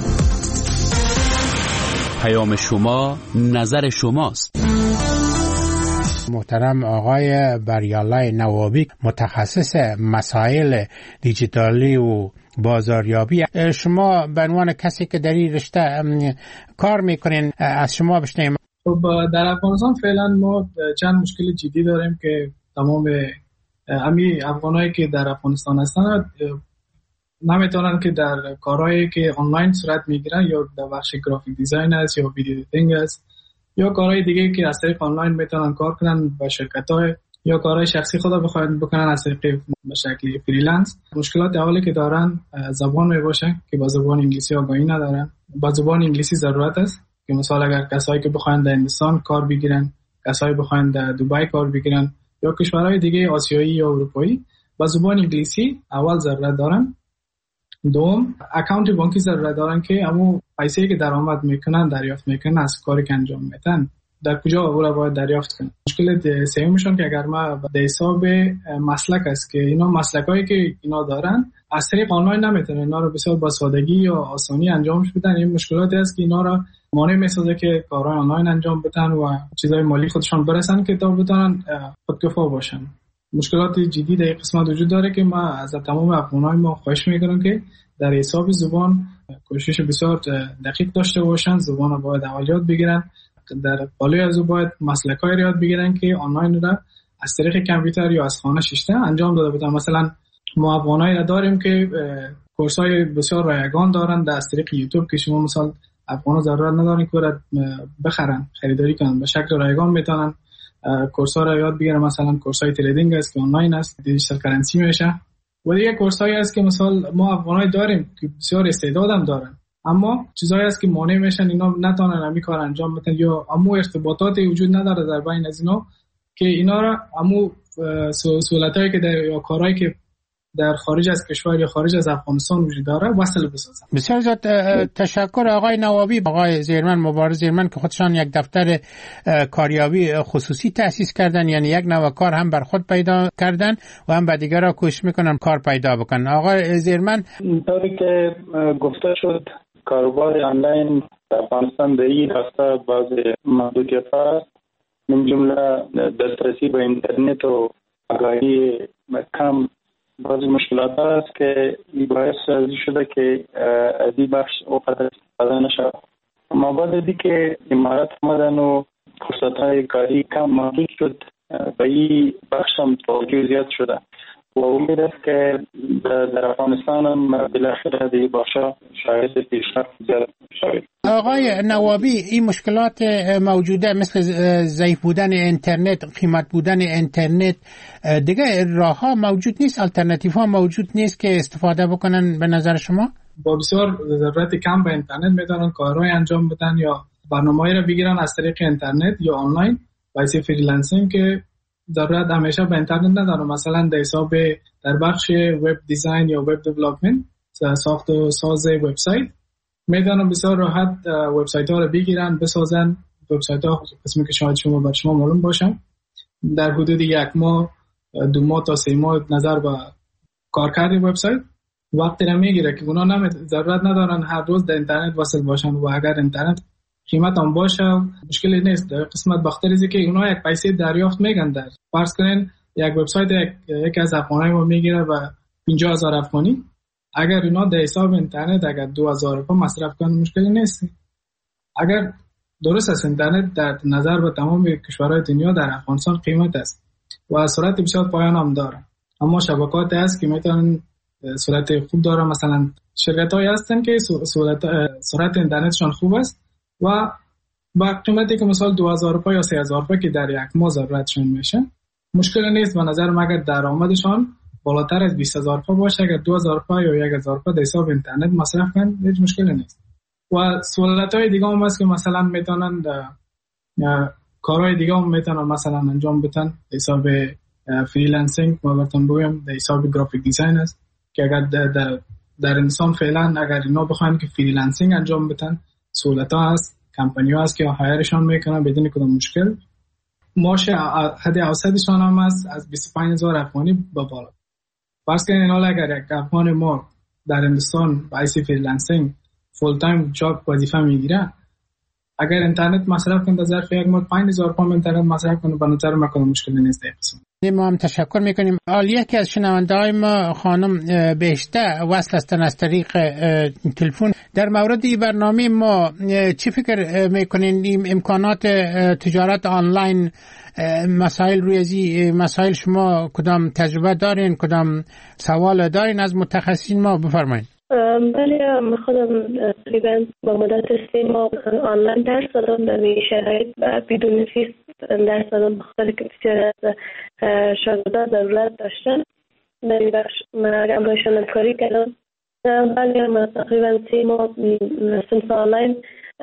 پیام شما نظر شماست. محترم آقای بریالله نوابی، متخصص مسائل دیجیتالی و بازاریابی، شما به عنوان کسی که در این رشته کار میکنین از شما بشنویم. خب در افغانستان فعلا ما چند مشکل جدی داریم که تمام امی افغانایی که در افغانستان هستن نمیتونن که در کارهایی که آنلاین صورت میگیرن یا در بخش گرافیک دیزاین است یا ویدیو ادیتینگ است یا کارهای دیگه که از طریق آنلاین میتونن کار کنن با شرکت‌های یا کارهای شخصی خود بخواید بکنن از طریق به شکل فریلنس. مشکلات اولی که دارن زبان می باشه که با زبان انگلیسی آگاهی ندارن. با زبان انگلیسی ضرورت است که مثلا اگر کسایی که بخواید در هندوستان کار بگیرن، کسایی بخواید در دبی کار بگیرن یا کشورهای دیگه آسیایی یا اروپایی، با زبان انگلیسی اول ضرورت دارن. دوم، اکانت بانکی ضرورت دارن که همون پیسه‌ای که درآمد میکنن دریافت میکنن از کاری که انجام میدن در کجا اولا باید دریافت کنن. مشکل سومشون که اگر ما به حساب مسلک است که اینا مسلکایی که اینا دارن از طریق آنلاین نمیتونن اینا رو بسیار با سادگی یا آسانی انجامش بدن. این مشکلاتی است که اینا رو مانع میسازه که کارهای آنلاین انجام بدن و چیزای مالی خودشون برسن که تا بتونن خودکفا باشن. مشکلات جدی در این قسمت وجود داره که ما از تمام افغانای ما خواهش میکنم که در حساب زبان کوشش بسیار دقیق داشته باشن، زبان رو باید اول یاد بگیرن، در بالای از او باید مسلک‌های یاد بگیرن که آنلاین را از طریق کامپیوتر یا از خانه شیشته انجام داده بودن. مثلا ما افغانایی را داریم که کورس‌های بسیار رایگان دارن در از طریق یوتیوب که شما مثلا افغانا ضرورت ندارن که بخرن، خریداری کنن، به شکل رایگان میتونن کورس‌ها را یاد بگیرن. مثلا کورس‌های تریدینگ است که آنلاین است، دیجیتال کرنسی میشه و دیگه کورس‌هایی است که مثلا ما افغانایی داریم که بسیار استعدادم دارن اما چیزایی است که مانع میشن اینا نتونن همین کار انجام بدن یا امو ارتباطاتی وجود نداره در بین از اینا که اینا را امو سهولتایی که در یا کارهایی که در خارج از کشور یا خارج از افغانستان وجود داره وصل بسازن. بسیار زیاد تشکر آقای نوابی، آقای زیرمن مبارز زیرمن که خودشان یک دفتر کاریابی خصوصی تأسیس کردن، یعنی یک نوع کار هم بر خود پیدا کردن و هم به دیگران کوشش میکنن کار پیدا بکنن. آقای زیرمن، اینطوری که گفته شد کاروبار آنلاین در افغانستان به این راستا بعض محدودیت‌ها است، من جمله دسترسی به اینترنت و آگاهی کم بعضی مشکلات است که باعث شده که از این بخش اوقات استفاده نشد. ما باید دیدی که امارات آمدن و فرصت‌های کاری کم محدود شد، به این بخش هم توجه زیاد شده و امید است که در افغانستان هم بالاخره در این بخش شاید پیشرفت زیاد شود. آقای نوابی، این مشکلات موجوده مثل ضعیف بودن اینترنت، قیمت بودن اینترنت، دیگه راه ها موجود نیست، آلترناتیو ها موجود نیست که استفاده بکنن به نظر شما؟ با بسیار ضرورت کم به اینترنت میتونن کارهای انجام بدن یا برنامه‌ای را بگیرن از طریق اینترنت یا آنلاین واسه فریلنسینگ که ضرورت همیشه به اینترنت نداره. مثلا در حساب در بخش وب دیزاین یا وب دیولپمنت، ساخت و ساز وبسایت، میتونن بسیار راحت وبسایت ها رو بگیرن بسازن. وبسایت ها قسمی که شاید شما بر شما معلوم باشه در حدود یک ماه دو ماه تا سه ماه نظر به کارکرد وبسایت وقتی را میگیره که اونا نمی ضرورت ندارن هر روز در اینترنت وصل باشن و اگر اینترنت قیمت هم باشه مشکلی نیست. در قسمت بخاطر که اونا یک پیسه دریافت میگن. در فرض کنین یک وبسایت یک, یک از افغانای ما میگیره و پنجاه هزار افغانی، اگر اینا در حساب اینترنت اگر دو هزار روپیه مصرف کنند مشکلی نیست. اگر درست است اینترنت در نظر به تمام کشورهای دنیا در افغانستان قیمت است و سرعت بسیار پایان هم داره، اما شبکات هست که میتونن سرعت خوب داره. مثلا شرکت هایی هستن که سرعت سرعت اینترنتشان خوب است و با قیمتی که مثلا دو هزار روپیه یا سه هزار روپیه که در یک ماه ضرورتشون میشه مشکل نیست. به نظر من اگر درآمدشان بالاتر از بیست هزار روپیه باشه، اگر دو هزار روپیه یا یک هزار روپیه در حساب اینترنت مصرف کنن هیچ مشکلی نیست. و سهولت های دیگه هم هست که مثلا میتونن کارهای دیگه هم میتونن مثلا انجام بدن حساب فریلنسینگ و براتون بگم در حساب گرافیک دیزاین است که اگر در, در, در انسان فعلا اگر اینا بخواین که فریلنسینگ انجام بدن سهولت ها هست، کمپانی ها هست که هایرشان میکنن بدون کدام مشکل. معاش حد اوسطشان هم هست از بیست و پنج هزار افغانی به بالا. فرض کنین حالا اگر یک افغان ما در هندوستان با ایسی فریلنسینگ فول تایم جاب وظیفه میگیره، اگر اینترنت مصرف کنه در ظرف یک ماه پنج هزار پوند اینترنت مصرف کنه، به نظر من کنه مشکلی نیست. ما هم تشکر میکنیم. آلیه که از شنونده های ما خانم بیشتر وصل هستن از طریق تلفن، در مورد این برنامه ما چی فکر میکنین؟ این امکانات تجارت آنلاین، مسائل روی ازی مسائل شما کدام تجربه دارین، کدام سوال دارین از متخصصین ما؟ بفرمایید. بله، من خودم تقریبا با مدت سه ماه آنلاین درس دادم در این شرایط بدون فیس درس دادم، بخاطر که بسیار از شاگردان ضرورت داشتن. در این بخش من همراهشان همکاری کردم. بله، من تقریبا سه ماه صنف آنلاین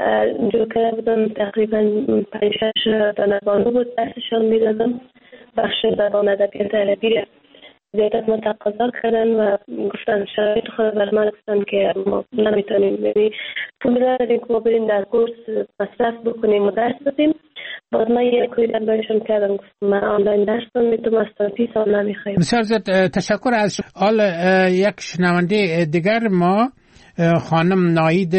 جور کرده بودم. تقریبا پنج شش دانشگاه بود درسشان میدادم. بخش زبان ادبیات عربی زیادت ما تقاضا کردن و گفتن شرایط خود بر ما گفتن که ما نمیتونیم، یعنی پول نداریم که ما بریم در کورس مصرف بکنیم و درس بدیم. باز من یک کویدن بایشون کردم، گفتم من آنلاین درس میتونم از تا پیس هم نمیخوایم. بسیار زیاد تشکر. از حال یک شنونده دیگر ما خانم ناید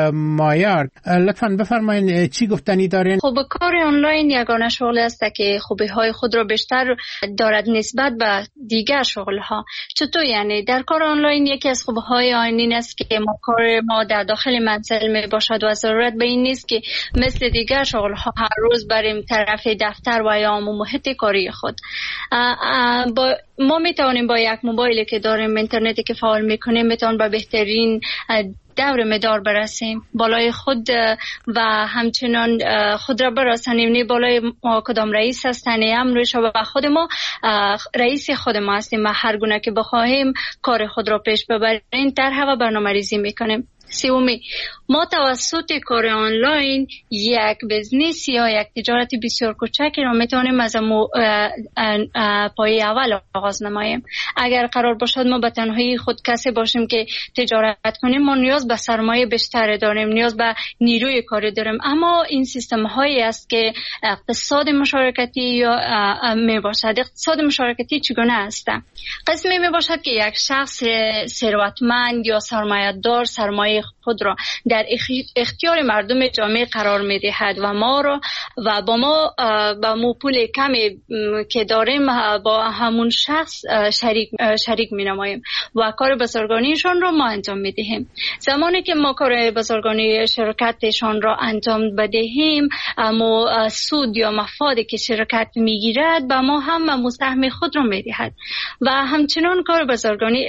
مایار، لطفاً بفرمایید چی گفتنی دارین؟ خب کار آنلاین یگانه شغل است که خوبی های خود را بیشتر دارد نسبت به دیگر شغل ها. چطور یعنی؟ در کار آنلاین یکی از خوبی های آن این است که ما کار ما در داخل منزل می باشد و ضرورت به این نیست که مثل دیگر شغل ها هر روز بریم طرف دفتر و یا محیط کاری خود. با ما می توانیم با یک موبایلی که داریم، اینترنتی که فعال میکنیم، میتونیم به بهترین دور مدار برسیم، بالای خود و همچنان خود را برسانیم. نه بالای ما کدام رئیس هستن، امرش و خود ما رئیس خود ما هستیم و هر گونه که بخواهیم کار خود را پیش ببریم در هوا برنامه ریزی میکنیم. سومی، ما توسط کار آنلاین یک بزنس یا یک تجارت بسیار کوچکی را میتونیم از پای اول آغاز نماییم. اگر قرار باشد ما به تنهایی خود کسی باشیم که تجارت کنیم، ما نیاز به سرمایه بیشتر داریم، نیاز به نیروی کاری داریم. اما این سیستم هایی است که اقتصاد مشارکتی یا می باشد. اقتصاد مشارکتی چگونه است؟ قسمی می باشد که یک شخص ثروتمند یا سرمایه دار سرمایه خود را در اختیار مردم جامعه قرار می دهد و ما را و با ما با مو پول کمی که داریم با همون شخص شریک شریک می نماییم و کار بازرگانیشان را ما انجام می دهیم. زمانی که ما کار بازرگانی شرکتشان را انجام بدهیم، ما سود یا مفادی که شرکت می گیرد با ما هم مساهم خود را می دهد و همچنان کار بازرگانی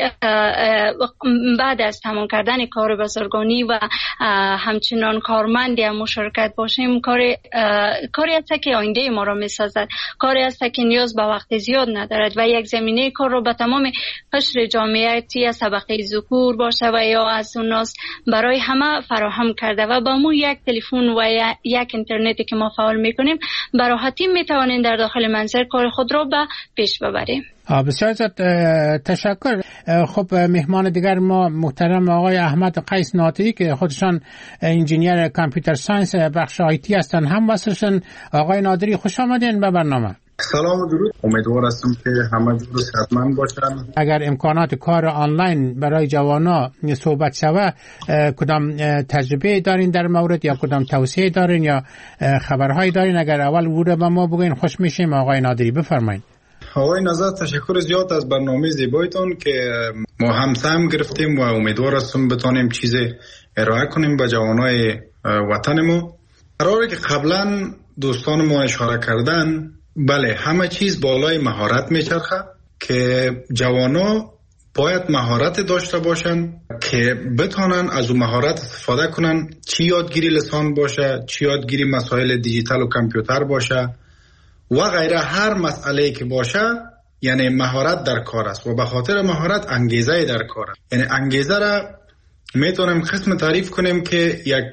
بعد از تمام کردن کار بازرگانی و همچنان کارمند یا مشارکت باشیم، کار کاری است که آینده ما را میسازد، کاری است که نیاز به وقت زیاد ندارد و یک زمینه کار را به تمام قشر جامعه از طبقه ذکور باشه و یا از اوناس برای همه فراهم کرده و با مو یک تلفن و یک اینترنتی که ما فعال میکنیم به راحتی میتوانیم در داخل منزل کار خود را به پیش ببریم. بسیار زیاد تشکر. خب مهمان دیگر ما محترم آقای احمد قیس ناطقی که خودشان انجینیر کامپیوتر ساینس بخش آیتی هستن هم واسهشون. آقای ناظری خوش آمدین به برنامه. سلام و درود. امیدوار هستم که همه جور صحتمند باشن. اگر امکانات کار آنلاین برای جوانا صحبت شوه، کدام تجربه دارین در مورد یا کدام توصیه دارین یا خبرهایی دارین؟ اگر اول ورود به ما بگین خوش میشیم. آقای ناظری بفرمایید. آقای نظر تشکر زیاد از برنامه زیبایتون که ما همسهم گرفتیم و امیدوار هستم بتونیم چیز ارائه کنیم به جوانای وطنمون. قراره که قبلا دوستان ما اشاره کردن، بله همه چیز بالای مهارت میچرخه که جوانا باید مهارت داشته باشن که بتونن از اون مهارت استفاده کنن، چی یادگیری لسان باشه، چی یادگیری مسائل دیجیتال و کامپیوتر باشه و غیره. هر مسئله که باشه یعنی مهارت در کار است و به خاطر مهارت انگیزه در کار است. یعنی انگیزه را میتونیم قسم تعریف کنیم که یک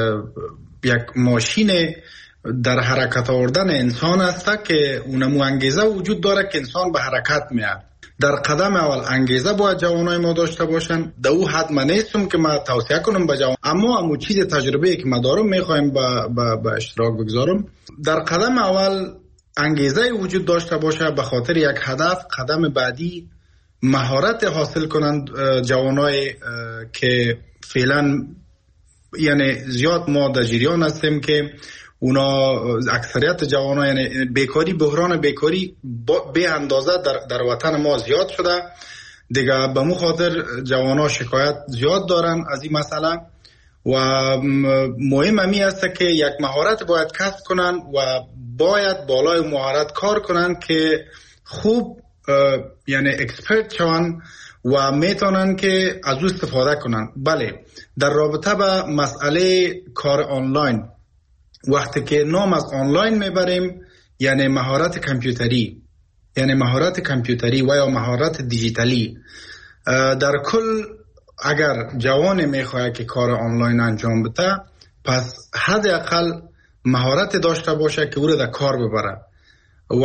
یک ماشین در حرکت آوردن انسان است که اونمو انگیزه وجود داره که انسان به حرکت میاد. در قدم اول انگیزه باید جوانای ما داشته باشن. در او حد من نیستم که ما توصیه کنم به جوان، اما امو چیز تجربه که ما دارم میخوایم به اشتراک بگذارم. در قدم اول انگیزه وجود داشته باشه به خاطر یک هدف. قدم بعدی مهارت حاصل کنند جوانای که فعلا یعنی زیاد ما در جریان هستیم که اونا اکثریت جوانان یعنی بیکاری، بحران بیکاری به اندازه در, در وطن ما زیاد شده دیگه. به مو خاطر جوانان شکایت زیاد دارن از این مسئله و مهم همی است که یک مهارت باید کسب کنن و باید بالای مهارت کار کنن که خوب یعنی اکسپرت شون و میتونن که از او استفاده کنن. بله در رابطه با مسئله کار آنلاین، وقتی که نام از آنلاین میبریم یعنی مهارت کامپیوتری، یعنی مهارت کامپیوتری و یا مهارت دیجیتالی. در کل اگر جوان میخواد که کار آنلاین انجام بده پس حداقل مهارت داشته باشه که او را در کار ببره و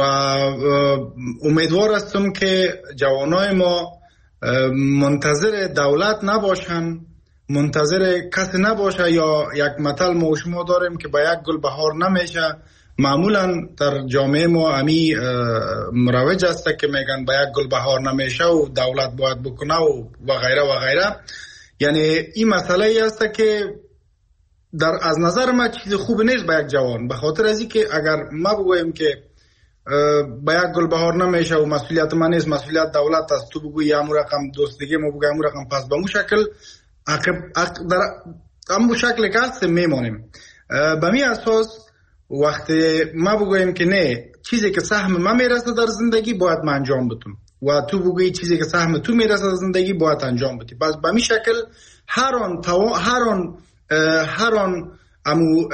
امیدوار هستم که جوانای ما منتظر دولت نباشن، منتظر کسی نباشه. یا یک مثل ما شما داریم که با یک گل بهار نمیشه. معمولا در جامعه ما امی مروج است که میگن با یک گل بهار نمیشه و دولت باید بکنه و و غیره و غیره. یعنی این مسئله ای است که در از نظر ما چیز خوب نیست با یک جوان، به خاطر از اینکه اگر ما بگوییم که با یک گل بهار نمیشه و مسئولیت من نیست، مسئولیت دولت است، تو بگویی همون رقم دوست دیگه ما بگوییم همون رقم، پس به مو شکل عقب در همون شکل که هست میمانیم. به می اساس وقتی ما بگوییم که نه چیزی که سهم من میرسه در زندگی باید من انجام بدم و تو بگویی چیزی که سهم تو میرسه در زندگی باید انجام بدی، پس به می شکل هر آن هر آن هر آن امو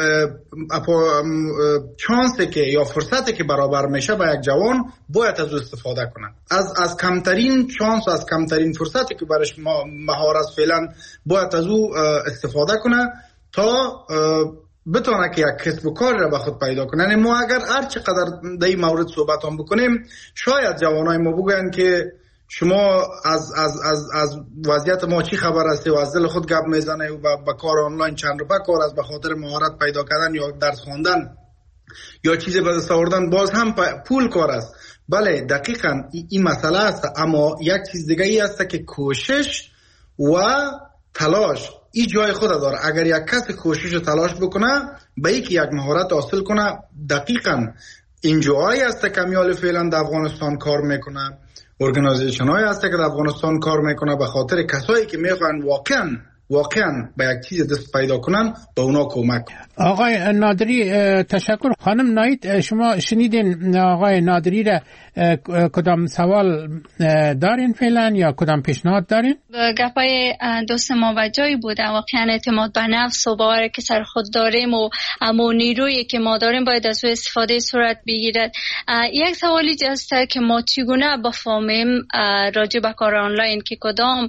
چانسی که یا فرصتی که برابر میشه با یک جوان باید از او استفاده کنه. از از کمترین چانس، از کمترین فرصتی که برش مهارت فعلا باید از او استفاده کنه تا بتونه که یک کسب و کار را به خود پیدا کنه. یعنی ما اگر هر چقدر در این مورد صحبت هم بکنیم شاید جوانای ما بگوین که شما از از از از وضعیت ما چی خبر هستی و از دل خود گپ میزنه و با کار آنلاین چند روپه کار از به خاطر مهارت پیدا کردن یا درس خواندن یا چیزی به دست آوردن باز هم پول کار است. بله دقیقاً این مسئله است، اما یک چیز دیگه ای است که کوشش و تلاش این جای خود داره. اگر یک کس کوشش و تلاش بکنه به اینکه یک مهارت حاصل کنه، دقیقاً این جایی است که کمیال فعلا در افغانستان کار میکنه، ارگانیزیشن های هست که در افغانستان کار میکنه به خاطر کسایی که میخوان واقعا واقعا به یک چیز دست پیدا کنن به اونا کمک. آقای نادری تشکر. خانم نایت شما شنیدین آقای نادری را، کدام سوال دارین فعلا یا کدام پیشنهاد دارین؟ گپای دوست ما و جایی بوده، واقعا اعتماد به نفس و باور که سر خود داریم و اما نیرویی که ما داریم باید از او استفاده صورت بگیرد. یک سوالی هست که ما چگونه بفهمیم راجع به کار آنلاین که کدام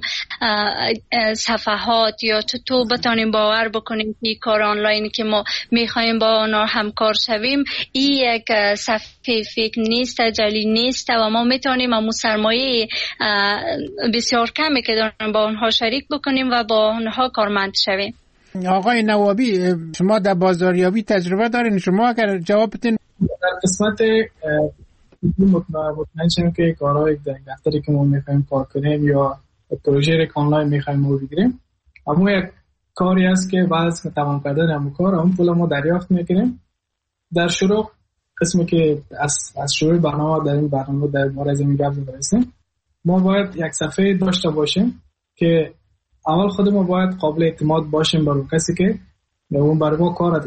صفحات یا چطور بتانیم باور بکنیم که کار آنلاین که ما میخوایم با آنها همکار شویم این یک صفحه فکر نیست، جلی نیست و ما میتونیم امو سرمایه بسیار کمی که داریم با آنها شریک بکنیم و با آنها کارمند شویم. آقای نوابی شما در بازاریابی تجربه دارین، شما اگر جواب بدین. در قسمت مطمئن شدیم که کارهای در دفتری که ما میخوایم کار کنیم یا پروژه آنلاین میخوایم ما بگیریم، اما یک کاری است که بعد از تمام کردن همون کار اون پول ما دریافت میکنیم. در شروع قسمی که از از شروع برنامه در این برنامه در مورد این گپ می‌رسیم ما باید یک صفحه داشته باشیم که اول خود ما باید قابل اعتماد باشیم برای کسی که اون برای ما کار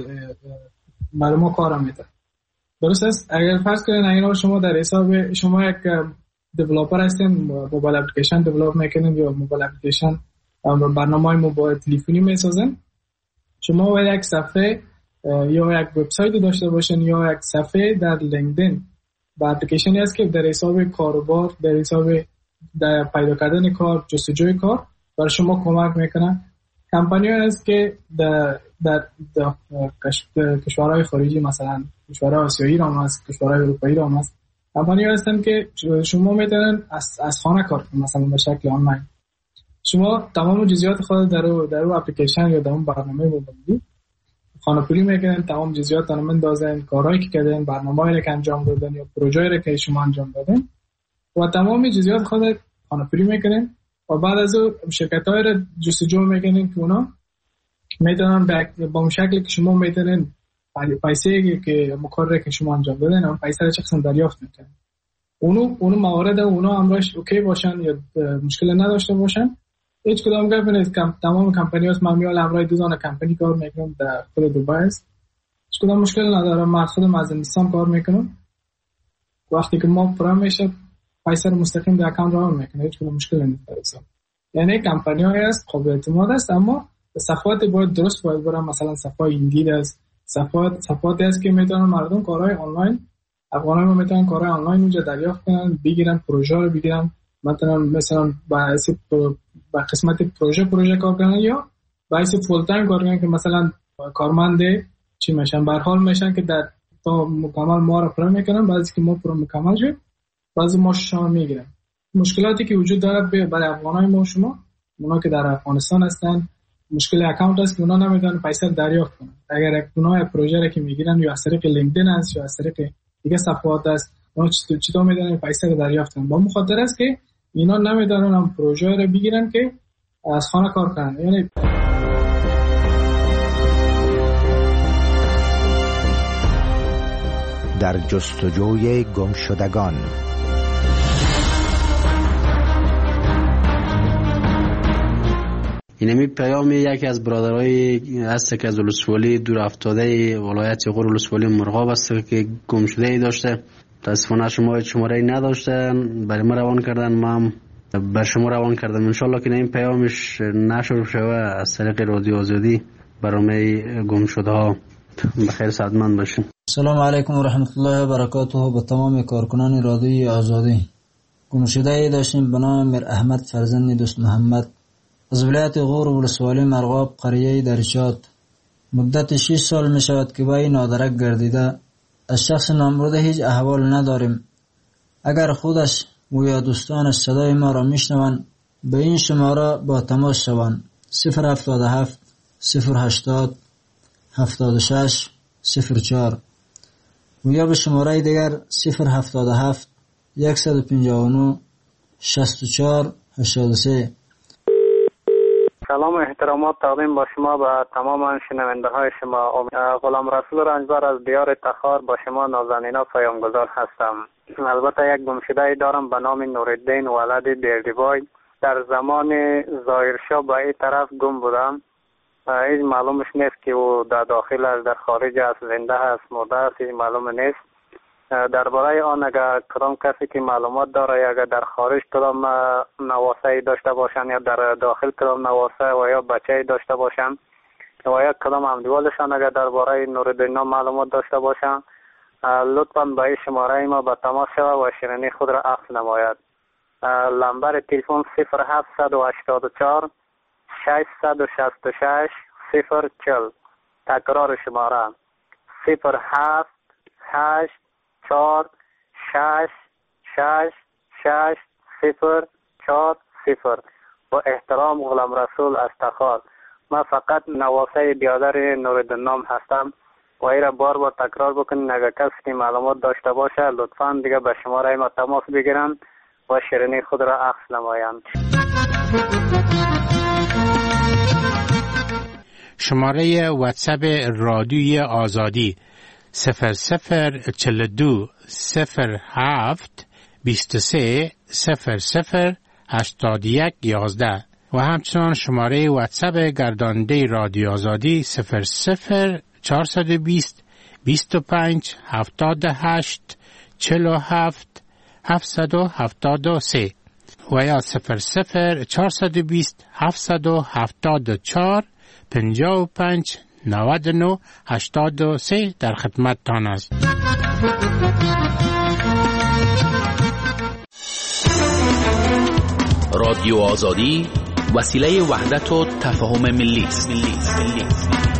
برای ما کار میده. درست است؟ اگر فرض کنین اگر شما در حساب شما یک دیولپر هستین، موبایل اپلیکیشن دیولپ میکنین یا موبایل اپلیکیشن برنامه‌های موبایل تلفنی میسازن، شما باید یک صفحه یا یک وبسایت داشته باشین یا یک صفحه در لینکدین با اپلیکیشنی است که در حساب کاروبار، در حساب در پیدا کردن کار، جستجوی کار برای شما کمک میکنه. کمپانی‌ها هست که در در, در کشورهای خارجی، مثلا کشورهای آسیایی را هست، کشورهای اروپایی را هست، کمپانی‌ها هستن که شما میتونن از از خانه کار کنید، مثلا به شکل آنلاین. شما تمام جزئیات خود در در اپلیکیشن یا در اون برنامه موبایلی خانه‌پولی میکنن، تمام جزئیات رو میندازن، کارهایی که کردن، برنامه‌ای که انجام دادن یا پروژه‌ای که شما انجام دادن و تمام جزئیات خود خانه‌پولی میکنن و بعد از اون شرکت‌های رو جستجو میکنن که اونا میتونن با اون شکلی که شما میتونن پیسه که مقرره که شما انجام دادن اون پیسه رو چقدر دریافت میکنن. اونو اونو موارد اونا امرش اوکی باشن یا مشکل نداشته باشن، هیچ کدام گپ نیست. تمام کمپانی‌ها معمولا امرای دوزان کمپانی کار میکنن در خود دبی است، هیچ کدام مشکل نداره. ما خودم از هندوستان کار میکنم، وقتی که ما پرام میشه پیسه رو مستقیم در اکانت رو میکنه، هیچ کدام مشکل نیست. یعنی کمپانی‌هایی است قابل اعتماد است، اما صفحات باید درست باید برن. مثلا صفحه ایندید است، صفحات صفحاتی است که میتونن مردم کارهای آنلاین، افغانان رو میتونن کارهای آنلاین اونجا دریافت کنن، بگیرن، پروژه رو بگیرن، مثلا مثلا با با قسمت پروژه پروژه کار کنن یا باعث فول تایم کار کنن که مثلا کارمند چی میشن، به هر حال میشن که در تا مکمل ما رو پر میکنن، بعضی که ما پر مکمل شد بعضی ما شما میگیرن. مشکلاتی که وجود داره برای افغانای ما شما اونا که در افغانستان هستن، مشکل اکانت است که اونا نمیتونن پیسه دریافت کنن. اگر اونا پروژه رو که میگیرن یا از طریق لینکدین است یا از طریق دیگه صفحات است، اونا چطور میتونن پیسه رو دریافت کنن؟ با مخاطر است که اینا نمیتونن هم پروژه رو بگیرن که از خانه کار کنن. یعنی در جستجوی گمشدگان. اینمی پیام یکی از برادرای هست که از ولسوالی دور افتاده ولایت غور ولسوالی مرغاب است که گم شده ای داشته. متاسفانه شما شماره ای نداشتن، برای ما روان کردن، ما هم بر شما روان کردم. انشالله که این پیامش نشر شوه از طریق رادیو آزادی برنامه گم شده ها. بخیر سعادتمند باشین. سلام علیکم و رحمت الله و برکاته. به تمام کارکنان رادیوی آزادی. گم شده ای داشتیم به نام میر احمد فرزند دوست محمد از ولایت غور ولسوالی مرغاب قریه درچات. مدت شش سال می شود که با این نادرک گردیده. از شخص نامبرده هیچ احوال نداریم. اگر خودش و یا دوستانش صدای ما را میشنوند به این شماره با تماس شوند: صفر هفتاد و هفت صفر هشتاد هفتاد و شش صفر چهار و یا به شماره دیگر صفر هفتاد و هفت صد و پنجاه و نه شصت و چهار هشتاد و سه. سلام و احترامات تقدیم با شما به تمام شنونده های شما. غلام رسول رنجبر از دیار تخار با شما نازنینا پیامگذار هستم. البته یک گمشده دارم به نام نورالدین ولد بیردیبای. در زمان ظاهرشاه به این طرف گم بودم. هیچ معلومش نیست که او در داخل است، در خارج است، زنده است، مرده است، هیچ معلوم نیست. درباره آن اگر کدام کسی که معلومات داره یا اگر در خارج کدام نواسه داشته باشن یا در داخل کدام نواسه و یا بچه داشته باشن و یا کدام همدیوالشان اگر درباره نورالدین معلومات داشته باشن، لطفاً به این شماره ما به تماس شود و شیرینی خود را عکس نماید. نمبر تلفن صفر هفت هشت چهار ششصد و شصت و شش صفر چهل. تکرار شماره صفر هفت هشت چهار شش شش شش صفر چهار صفر. با احترام غلام رسول از تخار. من فقط نواسه بیادر نورالدین نام هستم و ایره بار بار تکرار بکنین. اگر کسی که معلومات داشته باشه لطفاً دیگه به شماره ما تماس بگیرن و شیرینی خود را عکس نمایند. شماره واتساپ رادیوی آزادی صفر صفر چهل و دو صفر هفت بیست و سه صفر صفر هشتاد و یک یازده و همچنان شماره واتساپ گردانده رادیو آزادی صفر صفر چهارصد و بیست بیست و پنج هفتاد و هشت چهل و هفت هفتصد و هفتاد و سه و یا صفر صفر چهارصد و بیست هفتصد و هفتاد و چهار پنجاه و پنج نود و نه هشتاد و سه در خدمت تان است. رادیو آزادی وسیله وحدت و تفاهم ملی است.